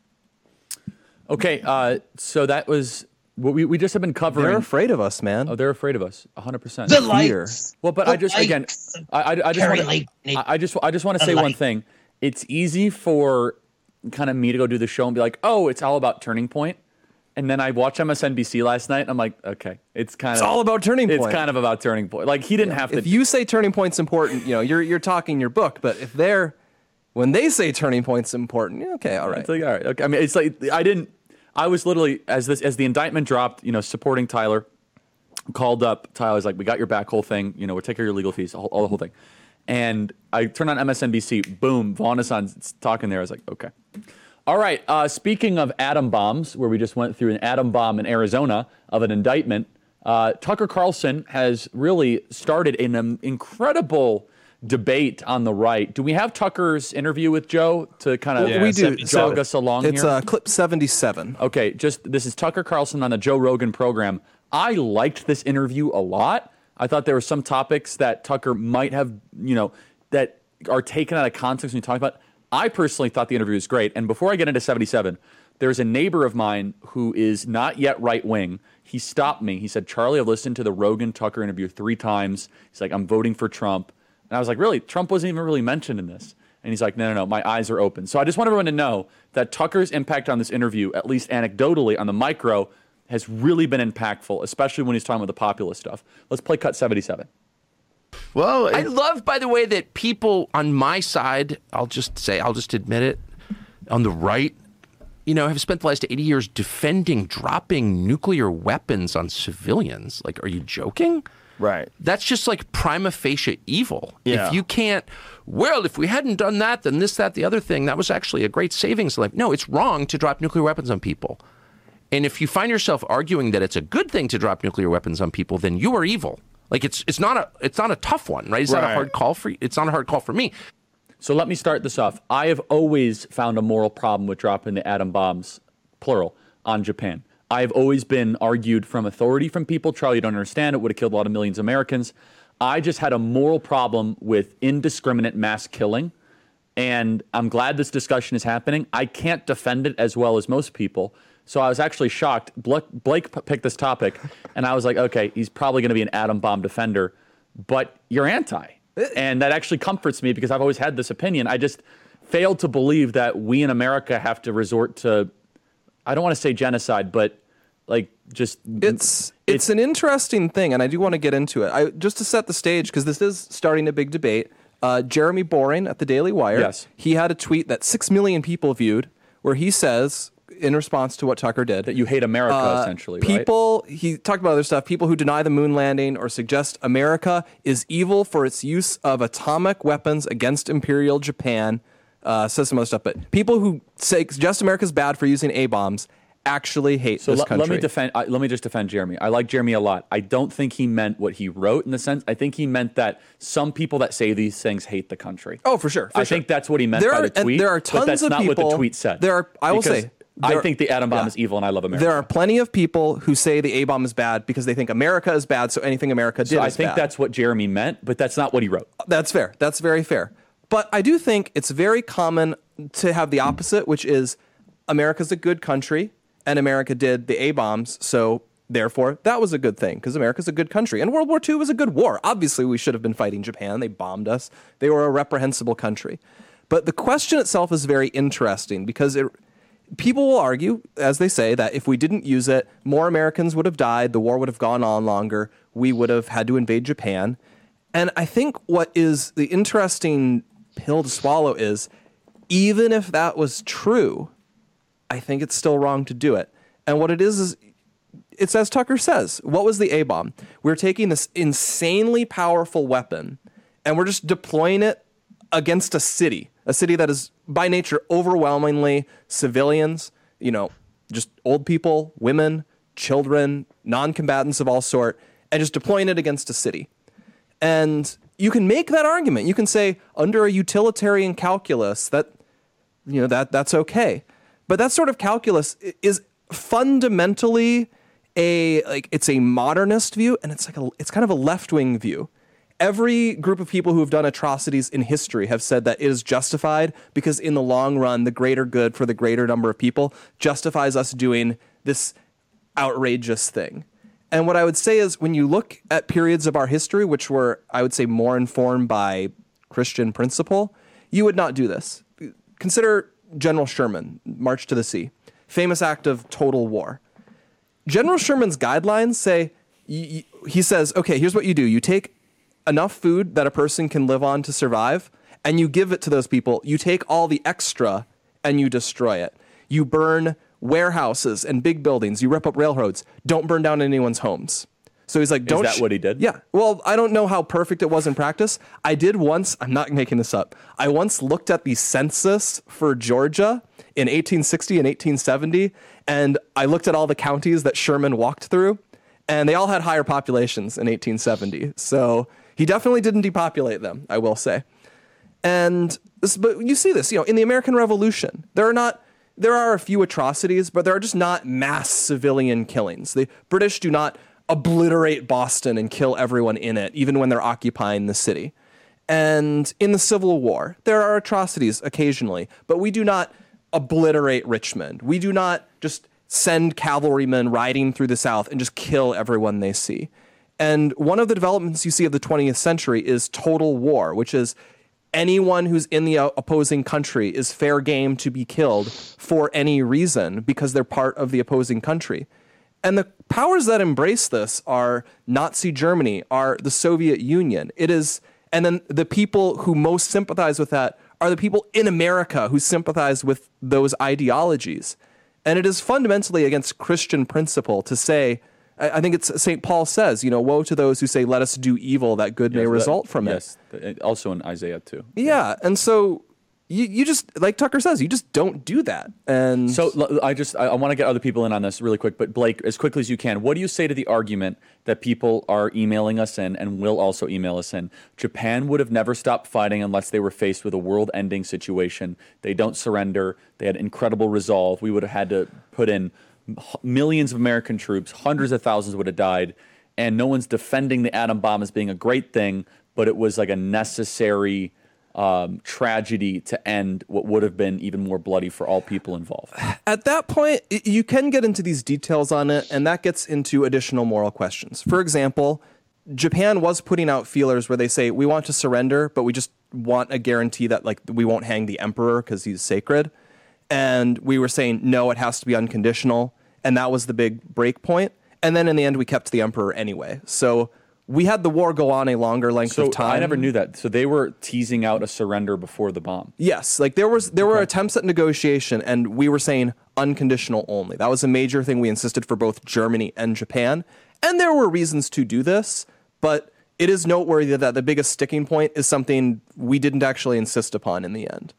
Okay, uh, so that was what we, we just have been covering. They're afraid of us, man. Oh, they're afraid of us, one hundred percent. The lights. Well, but the I just again, I, I, I just Kerry want Lake, to, I, I just I just want to say light. one thing. It's easy for kind of me to go do the show and be like, oh, it's all about Turning Point, and then I watched M S N B C last night, and I'm like, okay, it's kind It's of all about Turning Point. It's kind of about Turning Point. Like he didn't have to. If you say Turning Point's important, you know, you're you're talking your book. But if they're when they say Turning Point's important, yeah, okay, all right. It's like, all right, okay. I mean, it's like I didn't. I was literally as this as the indictment dropped, you know, supporting Tyler. Called up Tyler's like, we got your back, whole thing. You know, we're taking your legal fees, all, all the whole thing. And I turned on M S N B C. Boom, Vaughn Hassan's talking there. I was like, okay, all right. Uh, speaking of atom bombs, where we just went through an atom bomb in Arizona of an indictment, uh, Tucker Carlson has really started an um, incredible debate on the right. Do we have Tucker's interview with Joe to kind of Yeah, we do. jog So us along it's here? uh, clip seventy-seven. Okay, just this is Tucker Carlson on the Joe Rogan program. I liked this interview a lot. I thought there were some topics that Tucker might have, you know, that are taken out of context when you talk about. I personally thought the interview was great. And before I get into seventy-seven, there's a neighbor of mine who is not yet right wing. He stopped me. He said, Charlie, I've listened to the Rogan Tucker interview three times. He's like, I'm voting for Trump. And I was like, really? Trump wasn't even really mentioned in this. And he's like, no, no, no, my eyes are open. So I just want everyone to know that Tucker's impact on this interview, at least anecdotally on the micro, has really been impactful, especially when he's talking about the populist stuff. Let's play cut seventy-seven. Well, I love, by the way, that people on my side, I'll just say, I'll just admit it, on the right, you know, have spent the last eighty years defending dropping nuclear weapons on civilians. Like, are you joking? Right. That's just like prima facie evil. Yeah. If you can't, well, if we hadn't done that, then this, that, the other thing, that was actually a great savings. Like, no, it's wrong to drop nuclear weapons on people. And if you find yourself arguing that it's a good thing to drop nuclear weapons on people, then you are evil. Like it's it's not a it's not a tough one, right? It's right. not a hard call for you. It's not a hard call for me. So let me start this off. I have always found a moral problem with dropping the atom bombs, plural, on Japan. I have always been argued from authority from people, Charlie, you don't understand, it would have killed a lot of millions of Americans. I just had a moral problem with indiscriminate mass killing, and I'm glad this discussion is happening. I can't defend it as well as most people, so I was actually shocked. Blake, Blake picked this topic, and I was like, okay, he's probably going to be an atom bomb defender, but you're anti. And that actually comforts me because I've always had this opinion. I just failed to believe that we in America have to resort to, I don't want to say genocide, but like just It's it's an interesting thing, and I do want to get into it. I just to set the stage, because this is starting a big debate. Uh, Jeremy Boring at the Daily Wire, Yes. he had a tweet that six million people viewed, where he says, in response to what Tucker did, that you hate America, uh, essentially, right? people, he talked about other stuff, people who deny the moon landing or suggest America is evil for its use of atomic weapons against Imperial Japan, uh, says some other stuff, but people who say suggest America's bad for using A-bombs actually hate So this l- country. let me defend. Uh, let me just defend Jeremy. I like Jeremy a lot. I don't think he meant what he wrote in the sense. I think he meant that some people that say these things hate the country. Oh, for sure. for I sure. think that's what he meant There by are- the and tweet. there are but tons that's of not what people- the tweet said. there are- I will Because say, I there- think the atom bomb yeah. is evil, and I love America. There are plenty of people who say the A-bomb is bad because they think America is bad, so anything America did so I is think bad. that's what Jeremy meant, but that's not what he wrote. That's fair. That's very fair. But I do think it's very common to have the opposite, which is America's a good country, and America did the A-bombs, so therefore that was a good thing, because America's a good country. And World War Two was a good war. Obviously, we should have been fighting Japan. They bombed us. They were a reprehensible country. But the question itself is very interesting, because it, people will argue, as they say, that if we didn't use it, more Americans would have died, the war would have gone on longer, we would have had to invade Japan. And I think what is the interesting pill to swallow is, even if that was true, I think it's still wrong to do it. And what it is is it's as Tucker says. What was the A-bomb? We're taking this insanely powerful weapon, and we're just deploying it against a city, a city that is by nature overwhelmingly civilians, you know, just old people, women, children, non-combatants of all sort, and just deploying it against a city. And you can make that argument. You can say under a utilitarian calculus that, you know, that that's okay. But that sort of calculus is fundamentally a like it's a modernist view, and it's like a it's kind of a left-wing view. Every group of people who have done atrocities in history have said that it is justified because in the long run, the greater good for the greater number of people justifies us doing this outrageous thing. And what I would say is when you look at periods of our history, which were, I would say, more informed by Christian principle, you would not do this. Consider General Sherman, March to the Sea, famous act of total war. General Sherman's guidelines say, he says, okay, here's what you do. You take enough food that a person can live on to survive, and you give it to those people. You take all the extra and you destroy it. You burn warehouses and big buildings. You rip up railroads. Don't burn down anyone's homes. So he's like, don't. Is that sh- what he did? Yeah. Well, I don't know how perfect it was in practice. I did once, I'm not making this up. I once looked at the census for Georgia in eighteen sixty and eighteen seventy, and I looked at all the counties that Sherman walked through, and they all had higher populations in eighteen seventy. So he definitely didn't depopulate them, I will say. And this, but you see this, you know, in the American Revolution, there are not, there are a few atrocities, but there are just not mass civilian killings. The British do not obliterate Boston and kill everyone in it, even when they're occupying the city. And in the Civil War, there are atrocities occasionally, but we do not obliterate Richmond. We do not just send cavalrymen riding through the South and just kill everyone they see. And one of the developments you see of the twentieth century is total war, which is anyone who's in the opposing country is fair game to be killed for any reason because they're part of the opposing country. And the powers that embrace this are Nazi Germany, are the Soviet Union. It is, and then the people who most sympathize with that are the people in America who sympathize with those ideologies. And it is fundamentally against Christian principle to say, I think it's Saint Paul says, you know, woe to those who say, let us do evil that good yes, may result that, from yes, it. Yes, also in Isaiah too. Yeah, and so you, you just, like Tucker says, you just don't do that. And so I just, I, I want to get other people in on this really quick, but Blake, as quickly as you can, what do you say to the argument that people are emailing us in and will also email us in? Japan would have never stopped fighting unless they were faced with a world-ending situation. They don't surrender. They had incredible resolve. We would have had to put in millions of American troops, hundreds of thousands would have died, and no one's defending the atom bomb as being a great thing, but it was like a necessary um, tragedy to end what would have been even more bloody for all people involved. At that point, you can get into these details on it, and that gets into additional moral questions. For example, Japan was putting out feelers where they say, we want to surrender, but we just want a guarantee that like we won't hang the emperor because he's sacred. And we were saying, no, it has to be unconditional. And that was the big break point. And then in the end, we kept the emperor anyway. So we had the war go on a longer length so of time. I never knew that. So they were teasing out a surrender before the bomb. Yes. Like there was, there okay. were attempts at negotiation, and we were saying unconditional only. That was a major thing we insisted for both Germany and Japan. And there were reasons to do this, but it is noteworthy that the biggest sticking point is something we didn't actually insist upon in the end.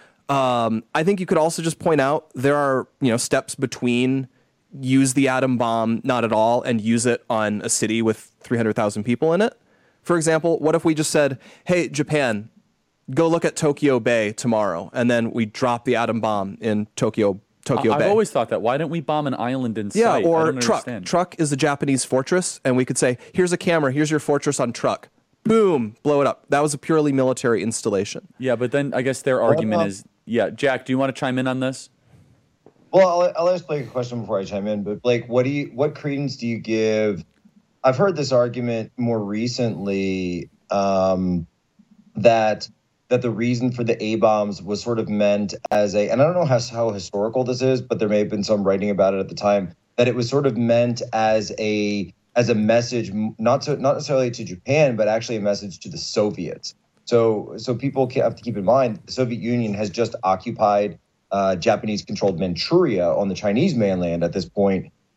Um, I think you could also just point out there are, you know, steps between use the atom bomb not at all and use it on a city with three hundred thousand people in it. For example, what if we just said, hey, Japan, go look at Tokyo Bay tomorrow, and then we drop the atom bomb in Tokyo Tokyo I've Bay. I've always thought that. Why didn't we bomb an island in yeah, sight? or I don't Truk. understand. Truk is a Japanese fortress, and we could say, here's a camera, here's your fortress on Truk. Boom, blow it up. That was a purely military installation. Yeah, but then I guess their argument is, yeah, Jack, do you want to chime in on this? Well, I'll, I'll ask Blake a question before I chime in. But Blake, what do you, what credence do you give? I've heard this argument more recently um, that that the reason for the A-bombs was sort of meant as a, and I don't know how how historical this is, but there may have been some writing about it at the time, that it was sort of meant as a as a message, not to not necessarily to Japan, but actually a message to the Soviets. So so people have to keep in mind the Soviet Union has just occupied uh, Japanese-controlled Manchuria on the Chinese mainland at this point,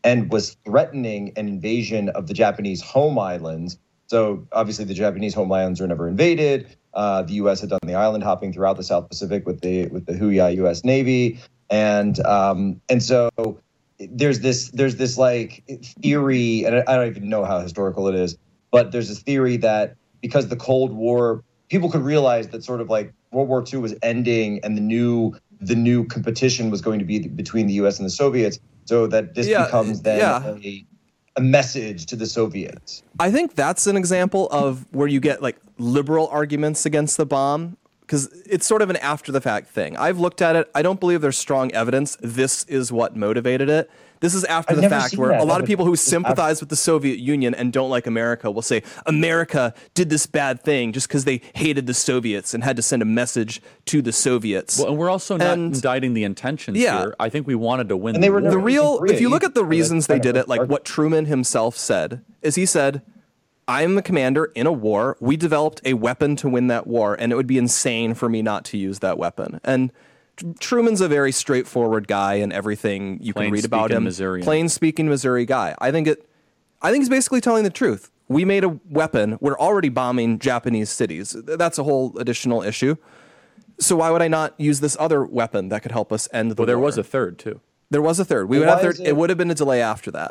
and was threatening an invasion of the Japanese home islands. So obviously the Japanese home islands were never invaded. Uh, the U S had done the island hopping throughout the South Pacific with the with the Huya U S Navy, and um, and so there's this there's this like theory, and I don't even know how historical it is, but there's this theory that because the Cold War, people could realize that sort of like World War Two was ending, and the new the new competition was going to be between the U S and the Soviets, so that this Yeah, becomes then yeah. a, a message to the Soviets. I think that's an example of where you get like liberal arguments against the bomb, because it's sort of an after the fact thing. I've looked at it. I don't believe there's strong evidence this is what motivated it. This is after I've the never fact seen where that. a lot No, of people who it's after- sympathize with the Soviet Union and don't like America will say America did this bad thing just because they hated the Soviets and had to send a message to the Soviets. Well, and we're also not And- indicting the intentions Yeah. here. I think we wanted to win. And they were war. the never- real, Korea if you look either, at the so that's reasons they kind of did a it, like argument. what Truman himself said, is he said, I am the commander in a war. We developed a weapon to win that war, and it would be insane for me not to use that weapon. And Tr- Truman's a very straightforward guy and everything you can read about Plain-speaking him. Missourian. Plain speaking Missouri guy. I think it I think he's basically telling the truth. We made a weapon. We're already bombing Japanese cities. That's a whole additional issue. So why would I not use this other weapon that could help us end the Well, there war? was a third too. There was a third. We Well, would have why third. is It, it- would have been a delay after that.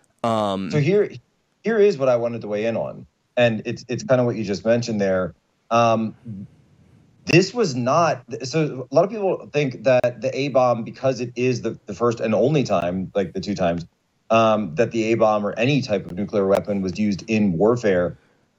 So here, here is what I wanted to weigh in on, and it's it's kind of what you just mentioned there. Um, this was not so. A lot of people think that the A bomb, because it is the, the first and only time, like the two times, um, that the A bomb or any type of nuclear weapon was used in warfare.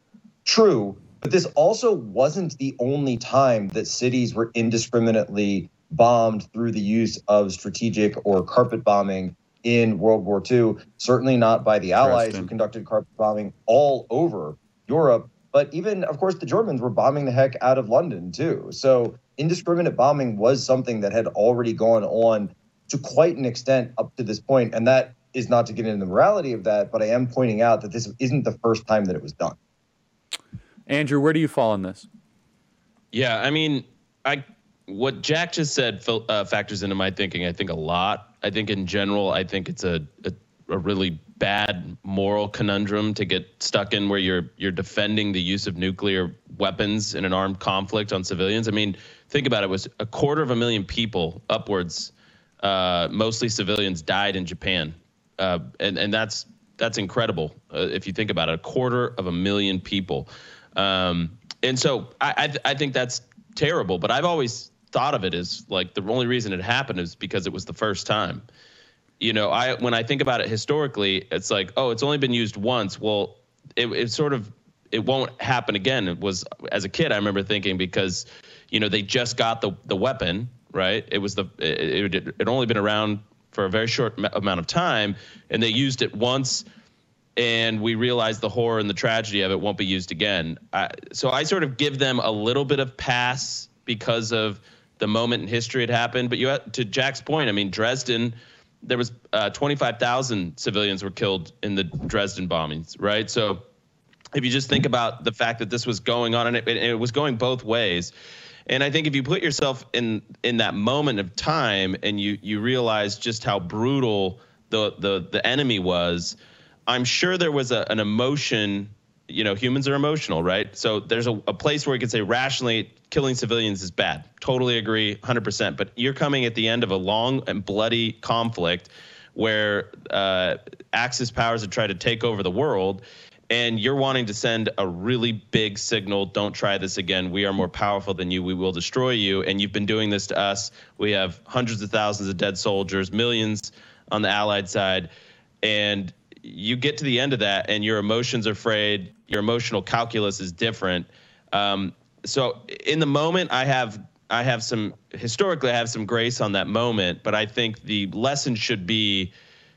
True, but this also wasn't the only time that cities were indiscriminately bombed through the use of strategic or carpet bombing in World War Two. Certainly not by the Allies, who Interesting. conducted carpet bombing all over Europe. But even, of course, the Germans were bombing the heck out of London, too. So indiscriminate bombing was something that had already gone on to quite an extent up to this point. And that is not to get into the morality of that, but I am pointing out that this isn't the first time that it was done. Andrew, where do you fall on this? Yeah, I mean, I what Jack just said fil- uh, factors into my thinking. I think a lot. I think in general, I think it's a, a a really bad moral conundrum to get stuck in, where you're you're defending the use of nuclear weapons in an armed conflict on civilians. I mean, think about it. It was a quarter of a million people, upwards, uh, mostly civilians, died in Japan, uh, and and that's that's incredible uh, if you think about it. A quarter of a million people. Um, and so I, I, th- I think that's terrible, but I've always thought of it as like the only reason it happened is because it was the first time. You know, I when I think about it historically, it's like, oh, it's only been used once. Well, it, it sort of it won't happen again. It was, as a kid, I remember thinking, because, you know, they just got the the weapon, right? It was the it it had only been around for a very short amount of time, and they used it once. And we realize the horror and the tragedy of it won't be used again. I, so I sort of give them a little bit of pass because of the moment in history it happened. But you had, to Jack's point, I mean, Dresden, there was uh, twenty-five thousand civilians were killed in the Dresden bombings, right? So if you just think about the fact that this was going on, and it, it was going both ways. And I think if you put yourself in in that moment of time and you you realize just how brutal the the the enemy was, I'm sure there was a, an emotion. You know, humans are emotional, right? So there's a, a place where you can say rationally killing civilians is bad. Totally agree, one hundred percent. But you're coming at the end of a long and bloody conflict where uh, Axis powers have tried to take over the world, and you're wanting to send a really big signal, don't try this again. We are more powerful than you. We will destroy you. And you've been doing this to us. We have hundreds of thousands of dead soldiers, millions on the Allied side. And you get to the end of that and your emotions are frayed. Your emotional calculus is different. Um, so in the moment, I have I have some, historically, I have some grace on that moment. But I think the lesson should be,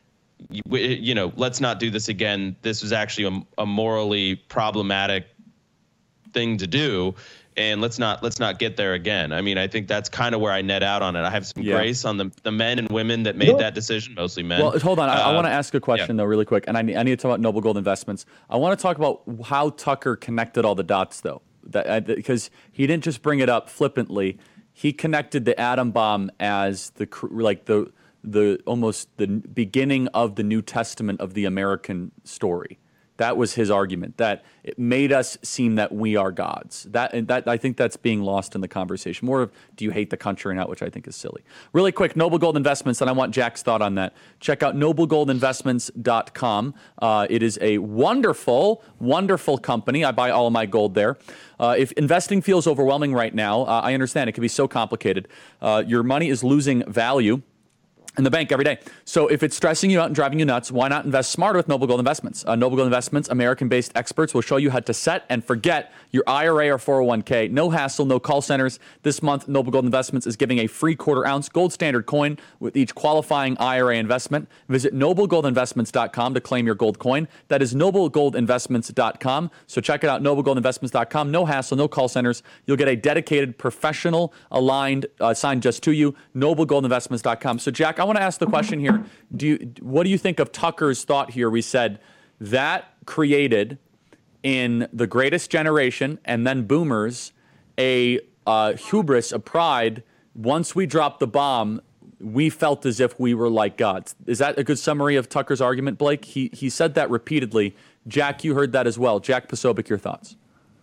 you know, let's not do this again. This was actually a, a morally problematic thing to do, and let's not let's not get there again. I mean, I think that's kind of where I net out on it. I have some Yeah. grace on the the men and women that made You know- that decision, mostly men. Well, hold on. I, I Uh, want to ask a question, yeah. though, really quick. And I need, I need to talk about Noble Gold Investments. I want to talk about how Tucker connected all the dots, though, that because he didn't just bring it up flippantly. He connected the atom bomb as the cr- like the the almost the beginning of the New Testament of the American story. That was his argument, that it made us seem that we are gods. That, and that I think that's being lost in the conversation. More of, do you hate the country or not, which I think is silly. Really quick, Noble Gold Investments, and I want Jack's thought on that. Check out noble gold investments dot com. Uh, it is a wonderful, wonderful company. I buy all of my gold there. Uh, if investing feels overwhelming right now, uh, I understand it can be so complicated. Uh, your money is losing value in the bank every day. So if it's stressing you out and driving you nuts, why not invest smarter with Noble Gold Investments? Uh, Noble Gold Investments, American-based experts will show you how to set and forget your I R A or four oh one k. No hassle, no call centers. This month, Noble Gold Investments is giving a free quarter ounce gold standard coin with each qualifying I R A investment. Visit noble gold investments dot com to claim your gold coin. That is noble gold investments dot com. So check it out, noble gold investments dot com. No hassle, no call centers. You'll get a dedicated, professional, aligned, uh, assigned just to you, noble gold investments dot com. So Jack, I want to ask the question here. Do you, what do you think of Tucker's thought here? We said that created in the greatest generation and then boomers a uh, hubris, a pride. Once we dropped the bomb, we felt as if we were like gods. Is that a good summary of Tucker's argument, Blake? He he said that repeatedly. Jack, you heard that as well. Jack Posobiec, your thoughts?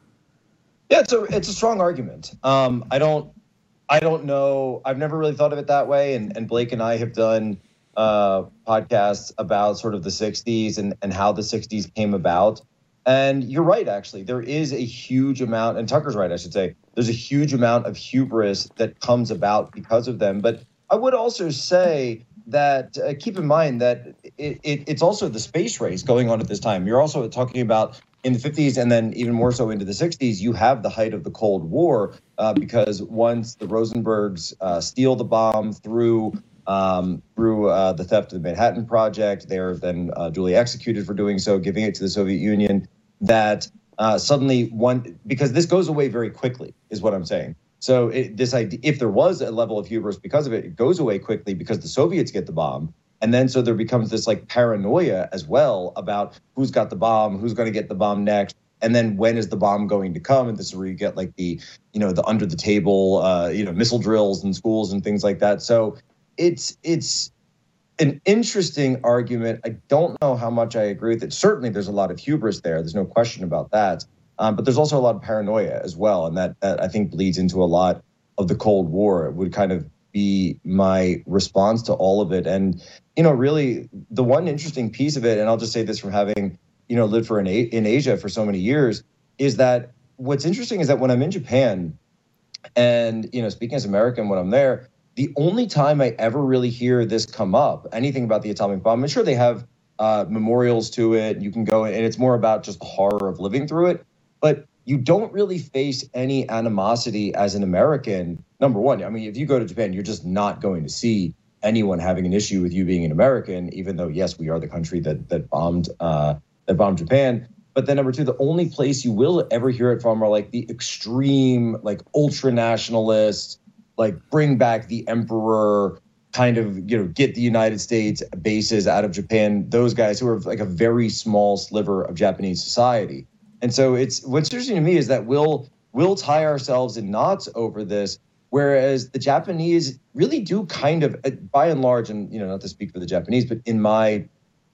Yeah, it's a it's a strong argument. Um, I don't I don't know. I've never really thought of it that way. And and Blake and I have done uh, podcasts about sort of the sixties and and how the sixties came about. And you're right, actually. There is a huge amount, and Tucker's right, I should say. There's a huge amount of hubris that comes about because of them. But I would also say that uh, keep in mind that it, it, it's also the space race going on at this time. You're also talking about in the fifties and then even more so into the sixties, you have the height of the Cold War uh, because once the Rosenbergs uh, steal the bomb through um, through uh, the theft of the Manhattan Project, they're then uh, duly executed for doing so, giving it to the Soviet Union, that uh, suddenly one, because this goes away very quickly is what I'm saying. So it, this idea, if there was a level of hubris because of it, it goes away quickly because the Soviets get the bomb. And then so there becomes this like paranoia as well about who's got the bomb, who's going to get the bomb next. And then when is the bomb going to come? And this is where you get like the, you know, the under the table, uh, you know, missile drills in schools and things like that. So it's it's an interesting argument. I don't know how much I agree with it. Certainly there's a lot of hubris there. There's no question about that. Um, but there's also a lot of paranoia as well. And that, that I think bleeds into a lot of the Cold War. It would kind of be my response to all of it. And, you know, really the one interesting piece of it, and I'll just say this from having, you know, lived for in, in Asia for so many years, is that what's interesting is that when I'm in Japan and, you know, speaking as American when I'm there, the only time I ever really hear this come up, anything about the atomic bomb, I'm sure they have uh, memorials to it. You can go and it's more about just the horror of living through it. But you don't really face any animosity as an American. Number one, I mean, if you go to Japan, you're just not going to see anyone having an issue with you being an American, even though, yes, we are the country that that bombed uh, that bombed Japan. But then number two, the only place you will ever hear it from are like the extreme, like ultra nationalists, like bring back the emperor, kind of, you know, get the United States bases out of Japan. Those guys who are like a very small sliver of Japanese society. And so it's what's interesting to me is that we'll we'll tie ourselves in knots over this, whereas the Japanese really do kind of, by and large, and you know, not to speak for the Japanese, but in my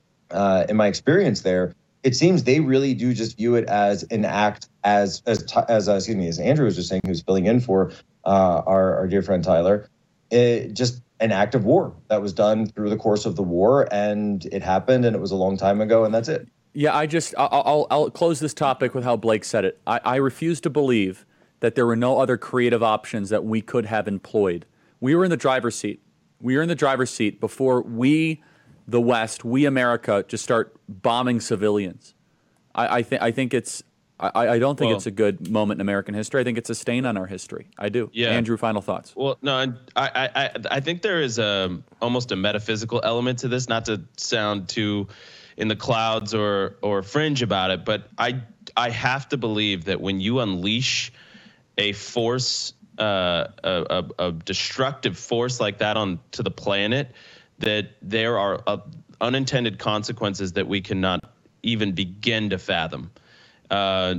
uh, in my experience there, it seems they really do just view it as an act, as as as uh, excuse me, as Andrew was just saying, who's filling in for uh, our our dear friend Tyler, it, just an act of war that was done through the course of the war, and it happened, and it was a long time ago, and that's it. Yeah, I just, I'll, I'll, I'll close this topic with how Blake said it. I, I refuse to believe that there were no other creative options that we could have employed. We were in the driver's seat. We were in the driver's seat before we, the West, we America, just start bombing civilians. I, I think, I think it's, I, I don't think well, it's a good moment in American history. I think it's a stain on our history. I do. Yeah. Andrew, final thoughts. Well, no, I, I, I think there is a almost a metaphysical element to this, not to sound too in the clouds or or fringe about it, but I I have to believe that when you unleash a force, uh, a, a, a destructive force like that onto the planet, that there are uh, unintended consequences that we cannot even begin to fathom. Uh,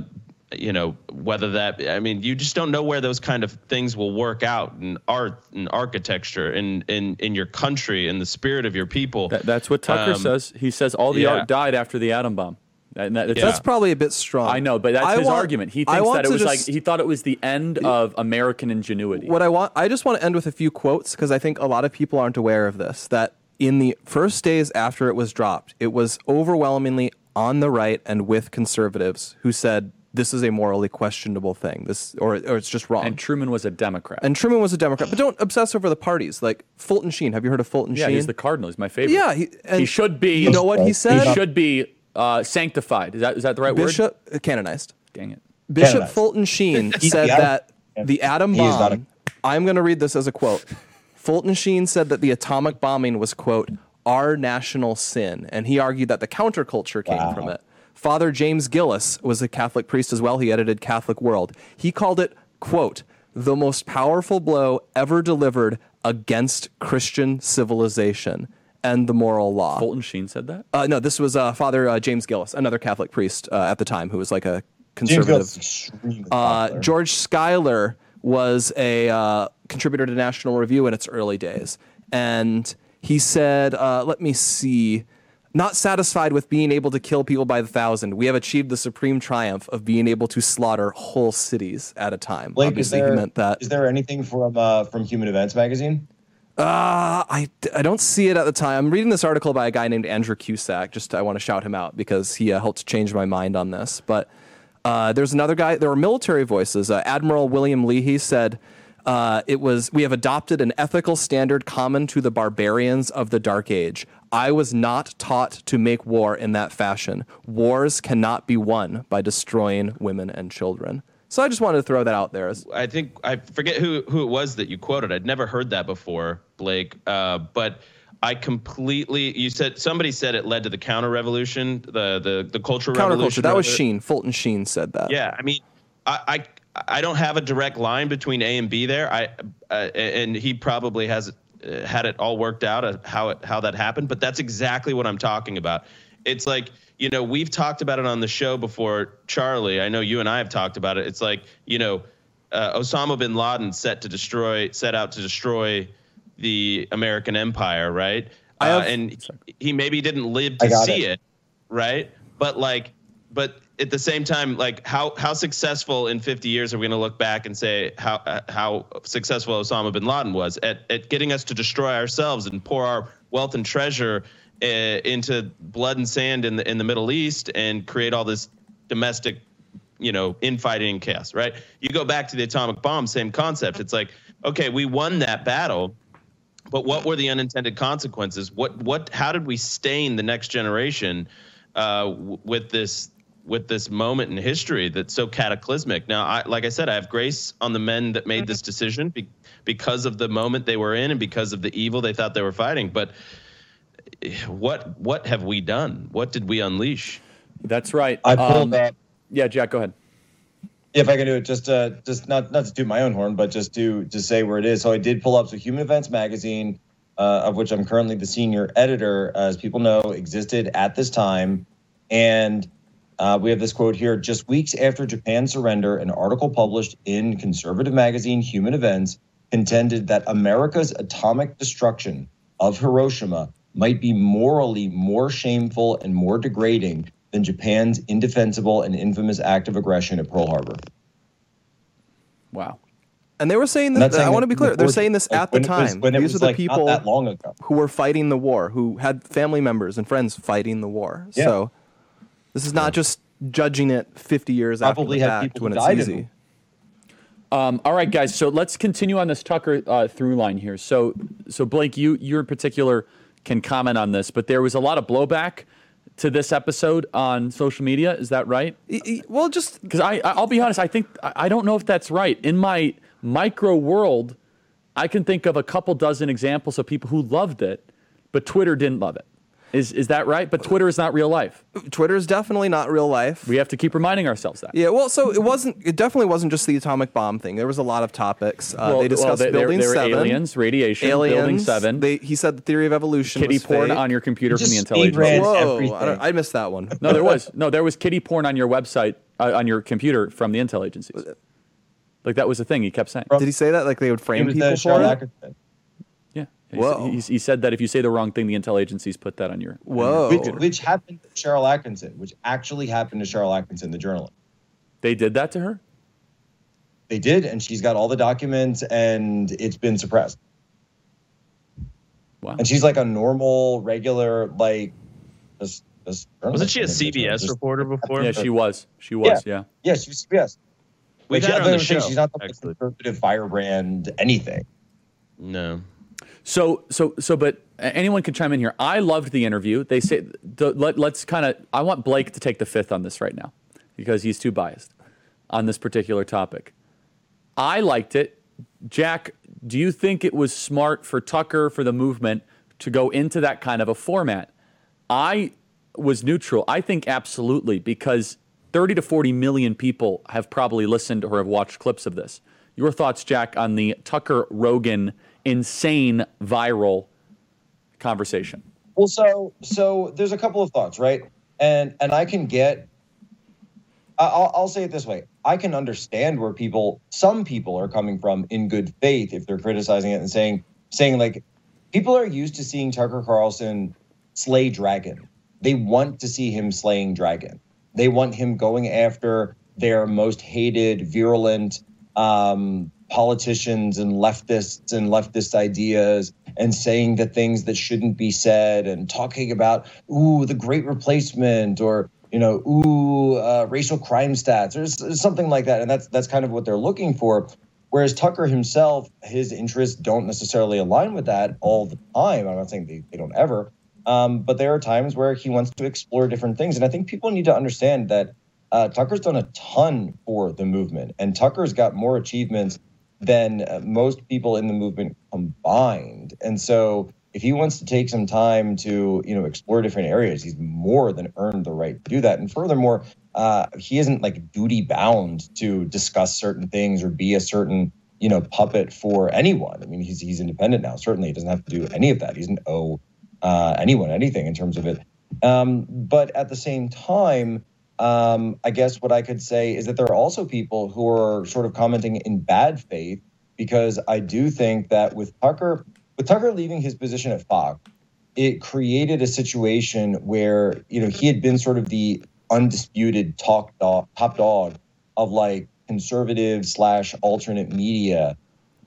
you know, whether that, I mean, you just don't know where those kind of things will work out in art and architecture in, in, in your country and the spirit of your people. That, that's what Tucker Um, says. He says all the yeah. art died after the atom bomb. And that, it's, That's probably a bit strong. I know, but that's I his want- argument. He I thinks want that it to was just- like, he thought it was the end of American ingenuity. What I want, I just want to end with a few quotes because I think a lot of people aren't aware of this. That in the first days after it was dropped, it was overwhelmingly on the right and with conservatives who said this is a morally questionable thing. This or or it's just wrong. And Truman was a Democrat. And Truman was a Democrat, but don't obsess over the parties. Like Fulton Sheen, have you heard of Fulton yeah, Sheen? he's the cardinal. He's my favorite. Yeah, he, and he should be. You know what he said? He should be uh, sanctified. Is that is that the right Bishop word? canonized. Dang it. Bishop Canonized. Fulton Sheen He's said the atom- that the atom He is not bomb. I'm going to read this as a quote. Fulton Sheen said that the atomic bombing was, quote, our national sin. And he argued that the counterculture came Wow. from it. Father James Gillis was a Catholic priest as well. He edited Catholic World. He called it, quote, the most powerful blow ever delivered against Christian civilization and the moral law. Fulton Sheen said that? Uh, no, this was uh, Father uh, James Gillis, another Catholic priest uh, at the time who was like a James conservative. Gillis is extremely Uh, popular. George Schuyler was a uh, contributor to National Review in its early days. And he said, uh, let me see, not satisfied with being able to kill people by the thousand, we have achieved the supreme triumph of being able to slaughter whole cities at a time. Blake, is Obviously, there, he meant that. is there anything from uh, from Human Events magazine? Uh, I, I don't see it at the time. I'm reading this article by a guy named Andrew Cusack. Just I want to shout him out because he uh, helped change my mind on this. But uh, there's another guy. There were military voices. Uh, Admiral William Leahy said uh, it was we have adopted an ethical standard common to the barbarians of the Dark Age. I was not taught to make war in that fashion. Wars cannot be won by destroying women and children. So I just wanted to throw that out there. As, I think I forget who who it was that you quoted. I'd never heard that before, Blake. Uh, but I completely. You said somebody said it led to the counter revolution, the the the cultural counterculture. revolution. That was rather. Sheen. Fulton Sheen said that. Yeah, I mean, I, I I don't have a direct line between A and B there. I uh, and he probably has uh, had it all worked out uh, how it how that happened. But that's exactly what I'm talking about. It's like, you know, we've talked about it on the show before, Charlie. I know you and I have talked about it. It's like, you know, uh, Osama bin Laden set to destroy, set out to destroy the American empire, right? I have- uh, and he, he maybe didn't live I to got see it. it, right? But like, but at the same time, like, how how successful in fifty years are we going to look back and say how uh, how successful Osama bin Laden was at at getting us to destroy ourselves and pour our wealth and treasure Uh, into blood and sand in the in the Middle East and create all this domestic, you know, infighting and chaos, right? You go back to the atomic bomb, same concept. It's like, okay, we won that battle, but what were the unintended consequences? What what? How did we stain the next generation uh, w- with this with this moment in history that's so cataclysmic? Now, I, like I said, I have grace on the men that made this decision be, because of the moment they were in and because of the evil they thought they were fighting, but. What what have we done? What did we unleash? That's right. I pulled Um, up. Yeah, Jack, go ahead. If I can do it, just uh, just not not to toot my own horn, but just to to say where it is. So I did pull up. So Human Events magazine, uh, of which I'm currently the senior editor, as people know, existed at this time, and uh, we have this quote here: just weeks after Japan's surrender, an article published in conservative magazine Human Events contended that America's atomic destruction of Hiroshima might be morally more shameful and more degrading than Japan's indefensible and infamous act of aggression at Pearl Harbor. Wow. And they were saying I'm this. not saying I want to that be clear. They're before- saying this like, at the when it was- time. when it These was, are the like, not people that long ago. who were fighting the war, who had family members and friends fighting the war. Yeah. So this is not just judging it fifty years Probably after the had fact people when who it's died in easy. them. Um, all right, guys. So let's continue on this Tucker uh, through line here. So, so Blake, you you in particular can comment on this, but there was a lot of blowback to this episode on social media. Is that right? E- e- Well, just Because I, I, I'll be honest. I think I I don't know if that's right. In my micro world, I can think of a couple dozen examples of people who loved it, but Twitter didn't love it. Is is that right? But Twitter is not real life. Twitter is definitely not real life. We have to keep reminding ourselves that. Yeah, well, so it wasn't. It definitely wasn't just the atomic bomb thing. There was a lot of topics. Uh, Well, they discussed well, they- building there were seven, aliens, radiation, aliens. building seven. They, he said the theory of evolution. Kitty was porn fake. on your computer from the Just intel speed ran agencies. Whoa, everything. I, don't- I missed that one. No, there was no. There was kitty porn on your website, uh, on your computer from the intel agencies. Like that was the thing he kept saying. From- Did he say that like they would It frame was people the for Cheryl it? Atkinson. Yeah. He, Whoa. he, he said that if you say the wrong thing, the intel agencies put that on your. on your Whoa. Which, computer. which happened to Cheryl Atkinson, which actually happened to Cheryl Atkinson, the journalist. They did that to her. They did, and she's got all the documents, and it's been suppressed. Wow. And she's like a normal, regular, like, this, this Wasn't she a journalist. C B S Just- reporter before? Yeah, she was. She was. Yeah. Yeah, she was C B S. We've Like, had her I on the was saying, show, she's not the most actually. conservative firebrand anything. No. So, so, so, but anyone can chime in here. I loved the interview. They say, the, let, let's kind of, I want Blake to take the fifth on this right now because he's too biased on this particular topic. I liked it. Jack, do you think it was smart for Tucker, for the movement, to go into that kind of a format? I was neutral. I think absolutely, because thirty to forty million people have probably listened or have watched clips of this. Your thoughts, Jack, on the Tucker Rogan insane viral conversation? Well, so so there's a couple of thoughts, right? And and I can get, I- I'll I'll say it this way: I can understand where people, some people, are coming from in good faith if they're criticizing it and saying saying like, people are used to seeing Tucker Carlson slay dragon. They want to see him slaying dragon. They want him going after their most hated, virulent um, politicians and leftists and leftist ideas, and saying the things that shouldn't be said, and talking about, ooh, the great replacement, or, you know, ooh, uh, racial crime stats, or s- something like that. And that's that's kind of what they're looking for. Whereas Tucker himself, his interests don't necessarily align with that all the time. I'm not saying they, they don't ever. Um, but there are times where he wants to explore different things. And I think people need to understand that uh, Tucker's done a ton for the movement. And Tucker's got more achievements than uh, most people in the movement combined. And so if he wants to take some time to, you know, explore different areas, he's more than earned the right to do that. And furthermore, uh, he isn't like duty bound to discuss certain things or be a certain, you know, puppet for anyone. I mean, he's he's independent now. Certainly, he doesn't have to do any of that. He doesn't owe uh, anyone anything in terms of it. Um, but at the same time, um, I guess what I could say is that there are also people who are sort of commenting in bad faith, because I do think that with Tucker, with Tucker leaving his position at Fox, it created a situation where, you know, he had been sort of the undisputed talk dog, top dog of like conservative slash alternate media.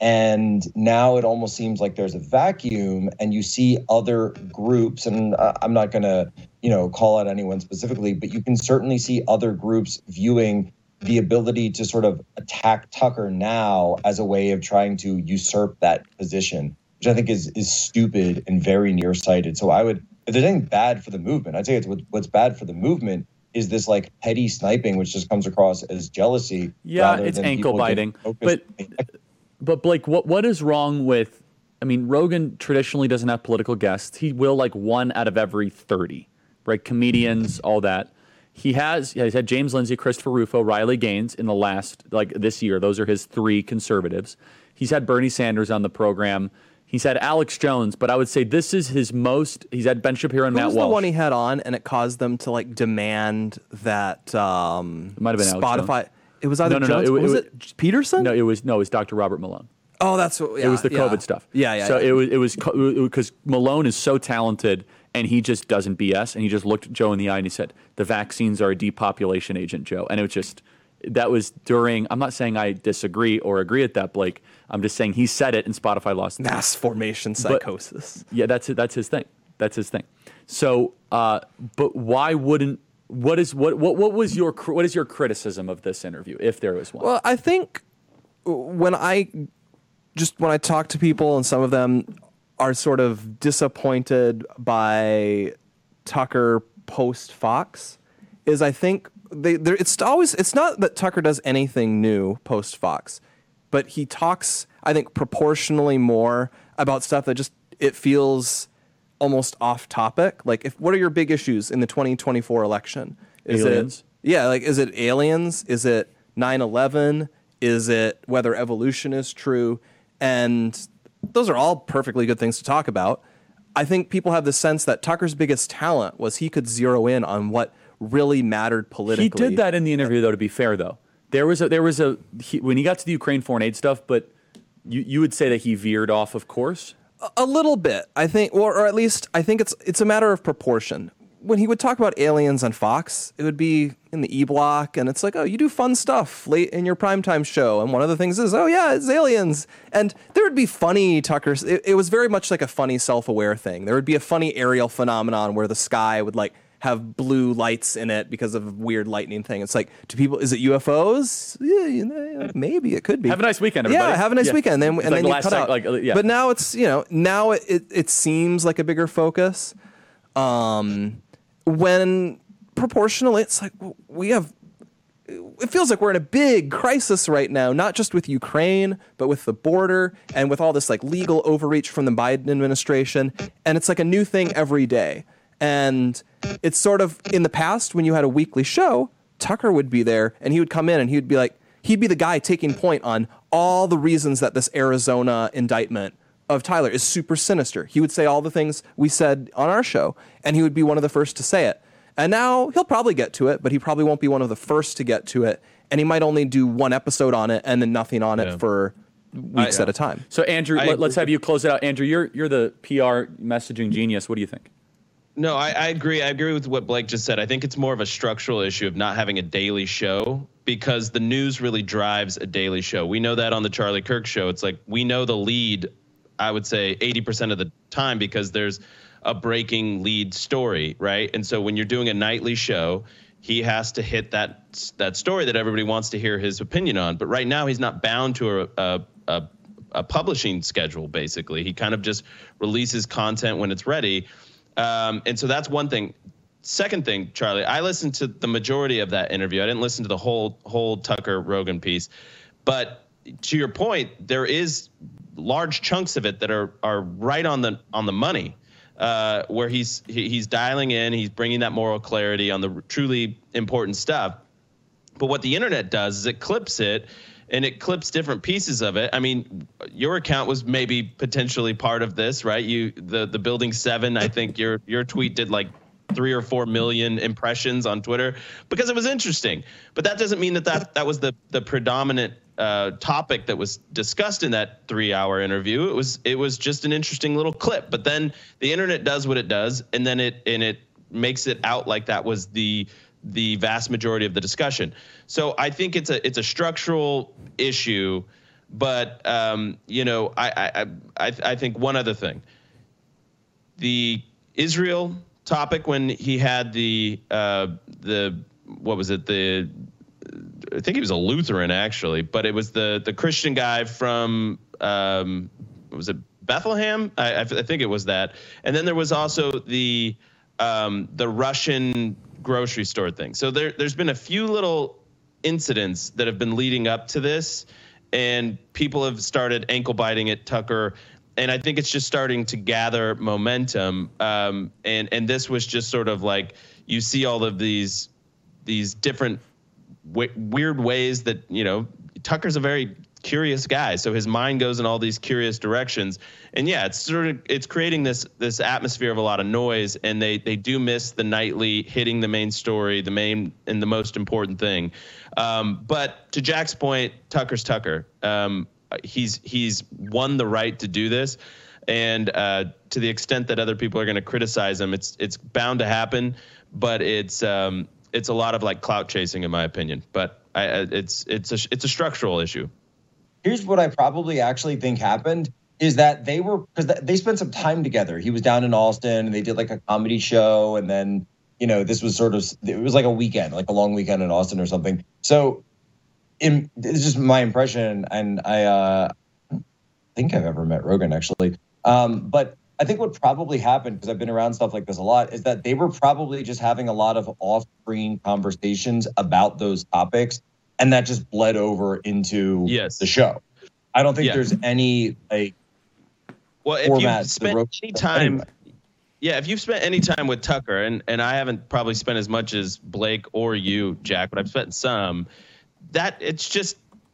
And now it almost seems like there's a vacuum, and you see other groups, and uh, I'm not going to, you know, call out anyone specifically, but you can certainly see other groups viewing the ability to sort of attack Tucker now as a way of trying to usurp that position, which I think is is stupid and very nearsighted. So I would, if there's anything bad for the movement, I'd say it's what, what's bad for the movement is this like petty sniping, which just comes across as jealousy. Yeah, rather it's than ankle people biting. getting focused. But but Blake, what what is wrong with? I mean, Rogan traditionally doesn't have political guests. He will like one out of every thirty, right? Comedians, all that. He has. Yeah, he's had James Lindsay, Christopher Rufo, Riley Gaines in the last like this year. Those are his three conservatives. He's had Bernie Sanders on the program. He's had Alex Jones, but I would say this is his most. He's had Ben Shapiro and Who Matt was Walsh. the one he had on, and it caused them to like demand that um, It might have been Alex Spotify. Jones. It was either No, no, no, Jones. it- was it it, was- Peterson? No, it was no, it was Doctor Robert Malone. Oh, that's what. Yeah, It was the yeah. COVID stuff. Yeah, yeah. So yeah. it was it was because Malone is so talented, and he just doesn't B S, and he just looked Joe in the eye and he said, "The vaccines are a depopulation agent, Joe." And it was just that was during. I'm not saying I disagree or agree with that, Blake. I'm just saying he said it, and Spotify lost the mass formation psychosis. Yeah, that's it. That's his thing. That's his thing. So, uh, but why wouldn't? What is what what what was your cr- what is your criticism of this interview, if there was one? Well, I think when I just when I talk to people, and some of them are sort of disappointed by Tucker post Fox, is I think they there it's always it's not that Tucker does anything new post Fox, but he talks, I think, proportionally more about stuff that just it feels almost off topic. Like, if what are your big issues in the twenty twenty-four election? Is Aliens. It, yeah, like, is it aliens? Is it nine eleven? Is it whether evolution is true? And those are all perfectly good things to talk about. I think people have the sense that Tucker's biggest talent was he could zero in on what really mattered politically. He did that in the interview, though, to be fair, though. There was a, there was a, he, when he got to the Ukraine foreign aid stuff, but you, you would say that he veered off of course? A, a little bit, I think, or, or at least I think it's it's a matter of proportion. When he would talk about aliens on Fox, it would be in the E Block, and it's like, oh, you do fun stuff late in your primetime show, and one of the things is, oh yeah, it's aliens, and there would be funny Tuckers. It, it was very much like a funny self-aware thing. There would be a funny aerial phenomenon where the sky would like have blue lights in it because of a weird lightning thing. It's like, do people? Is it U F Os? Yeah, you know, maybe it could be. Have a nice weekend, everybody. Yeah, have a nice yeah. weekend, and then, and like then you last cut sec- out. Like, uh, yeah. But now it's you know now it, it it seems like a bigger focus. Um. When proportionally, it's like we have, it feels like we're in a big crisis right now, not just with Ukraine, but with the border and with all this like legal overreach from the Biden administration. And it's like a new thing every day. And it's sort of in the past when you had a weekly show, Tucker would be there and he would come in and he would be like, he'd be the guy taking point on all the reasons that this Arizona indictment of Tyler is super sinister. He would say all the things we said on our show, and he would be one of the first to say it. And now he'll probably get to it, but he probably won't be one of the first to get to it. And he might only do one episode on it and then nothing on Yeah. it for weeks I, at a time. So Andrew, I let, let's agree. have you close it out. Andrew, you're you're the P R messaging genius. What do you think? No, I, I agree. I agree with what Blake just said. I think it's more of a structural issue of not having a daily show because the news really drives a daily show. We know that on the Charlie Kirk show. It's like we know the lead, I would say eighty percent of the time because there's a breaking lead story, right? And so when you're doing a nightly show, he has to hit that that story that everybody wants to hear his opinion on. But right now he's not bound to a, a, a, a publishing schedule, basically. He kind of just releases content when it's ready. Um, and so that's one thing. Second thing, Charlie, I listened to the majority of that interview. I didn't listen to the whole whole Tucker Rogan piece. But to your point, there is large chunks of it that are are right on the on the money, uh, where he's he, he's dialing in, he's bringing that moral clarity on the truly important stuff. But what the internet does is it clips it, and it clips different pieces of it. I mean, your account was maybe potentially part of this, right? You the the Building Seven, I think your your tweet did like three or four million impressions on Twitter because it was interesting. But that doesn't mean that that, that was the the predominant uh, topic that was discussed in that three-hour interview. It was it was just an interesting little clip. But then the internet does what it does, and then it and it makes it out like that was the the vast majority of the discussion. So I think it's a it's a structural issue. But um, you know, I I I I think one other thing, the Israel topic when he had the uh, the what was it the I think he was a Lutheran actually, but it was the the Christian guy from um, was it Bethlehem? I, I think it was that. And then there was also the um, the Russian grocery store thing. So there there's been a few little incidents that have been leading up to this, and people have started ankle biting at Tucker. And I think it's just starting to gather momentum. Um, and, and this was just sort of like you see all of these these different w- weird ways that, you know, Tucker's a very curious guy. So his mind goes in all these curious directions. And yeah, it's sort of it's creating this this atmosphere of a lot of noise. And they they do miss the nightly hitting the main story, the main and the most important thing. Um, but to Jack's point, Tucker's Tucker. Um, He's he's won the right to do this, and uh, to the extent that other people are going to criticize him, it's it's bound to happen. But it's um, it's a lot of like clout chasing, in my opinion. But I, it's it's a it's a structural issue. Here's what I probably actually think happened is that they were because they spent some time together. He was down in Austin, and they did like a comedy show, and then you know this was sort of it was like a weekend, like a long weekend in Austin or something. So. In, it's just my impression, and I uh, don't think I've ever met Rogan, actually. Um, but I think what probably happened, because I've been around stuff like this a lot, is that they were probably just having a lot of off-screen conversations about those topics, and that just bled over into yes. the show. I don't think yeah. there's any, like, well, if format you spend Rogan any time... anyway. Yeah, if you've spent any time with Tucker, and, and I haven't probably spent as much as Blake or you, Jack, but I've spent some, that it's just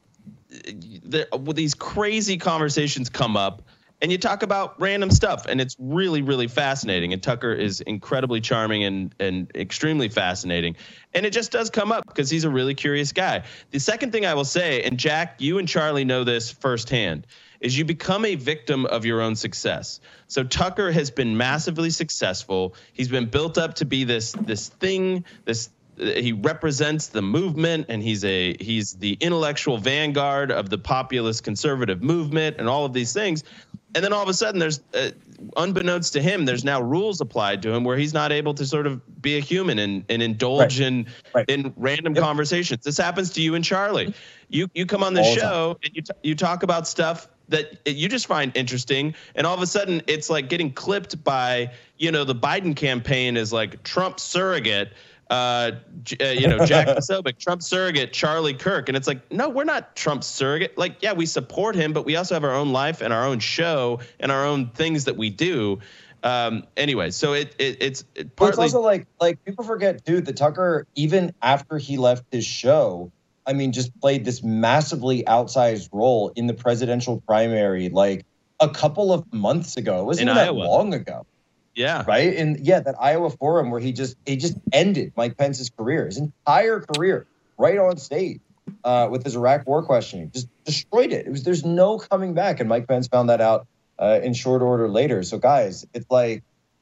there, these crazy conversations come up, and you talk about random stuff, and it's really, really fascinating. And Tucker is incredibly charming and, and extremely fascinating. And it just does come up because he's a really curious guy. The second thing I will say, and Jack, you and Charlie know this firsthand, is you become a victim of your own success. So Tucker has been massively successful. He's been built up to be this this thing, this he represents the movement, and he's a he's the intellectual vanguard of the populist conservative movement and all of these things. And then all of a sudden, there's uh, unbeknownst to him, there's now rules applied to him where he's not able to sort of be a human and, and indulge right. in right. in random yep. conversations. This happens to you and Charlie. You you come on the all show and you t- you talk about stuff that you just find interesting, and all of a sudden it's like getting clipped by, you know, the Biden campaign is like Trump surrogate, uh, uh you know, Jack Posobiec, Trump surrogate, Charlie Kirk, and it's like, no, we're not Trump surrogate. Like, yeah, we support him, but we also have our own life and our own show and our own things that we do. Um, anyway, so it, it it's it partly. But it's also like like people forget, dude, that Tucker, even after he left his show, I mean, just played this massively outsized role in the presidential primary like a couple of months ago. It wasn't even that long ago. Yeah. Right. And yeah, that Iowa forum where he just he just ended Mike Pence's career, his entire career, right on stage uh, with his Iraq war questioning, just destroyed it. It was there's no coming back. And Mike Pence found that out uh, in short order later. So, guys, it's like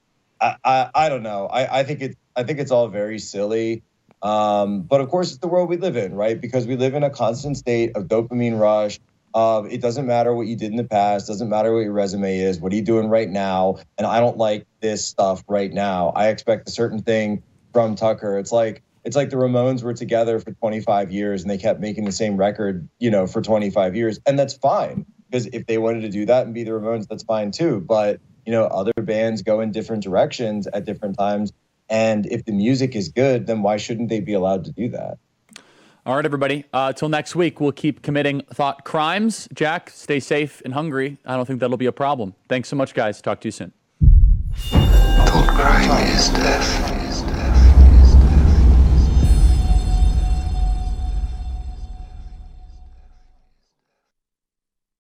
I I, I don't know. I, I think it's I think it's all very silly. Um, but of course, it's the world we live in, right? Because we live in a constant state of dopamine rush. Of it doesn't matter what you did in the past, doesn't matter what your resume is. What are you doing right now? And I don't like this stuff right now. I expect a certain thing from Tucker. It's like it's like the Ramones were together for twenty-five years and they kept making the same record, you know, for twenty-five years, and that's fine because if they wanted to do that and be the Ramones, that's fine too. But you know, other bands go in different directions at different times. And if the music is good, then why shouldn't they be allowed to do that? All right, everybody. Uh, till next week, we'll keep committing thought crimes. Jack, stay safe in Hungary. I don't think that'll be a problem. Thanks so much, guys. Talk to you soon. Thought crime is death.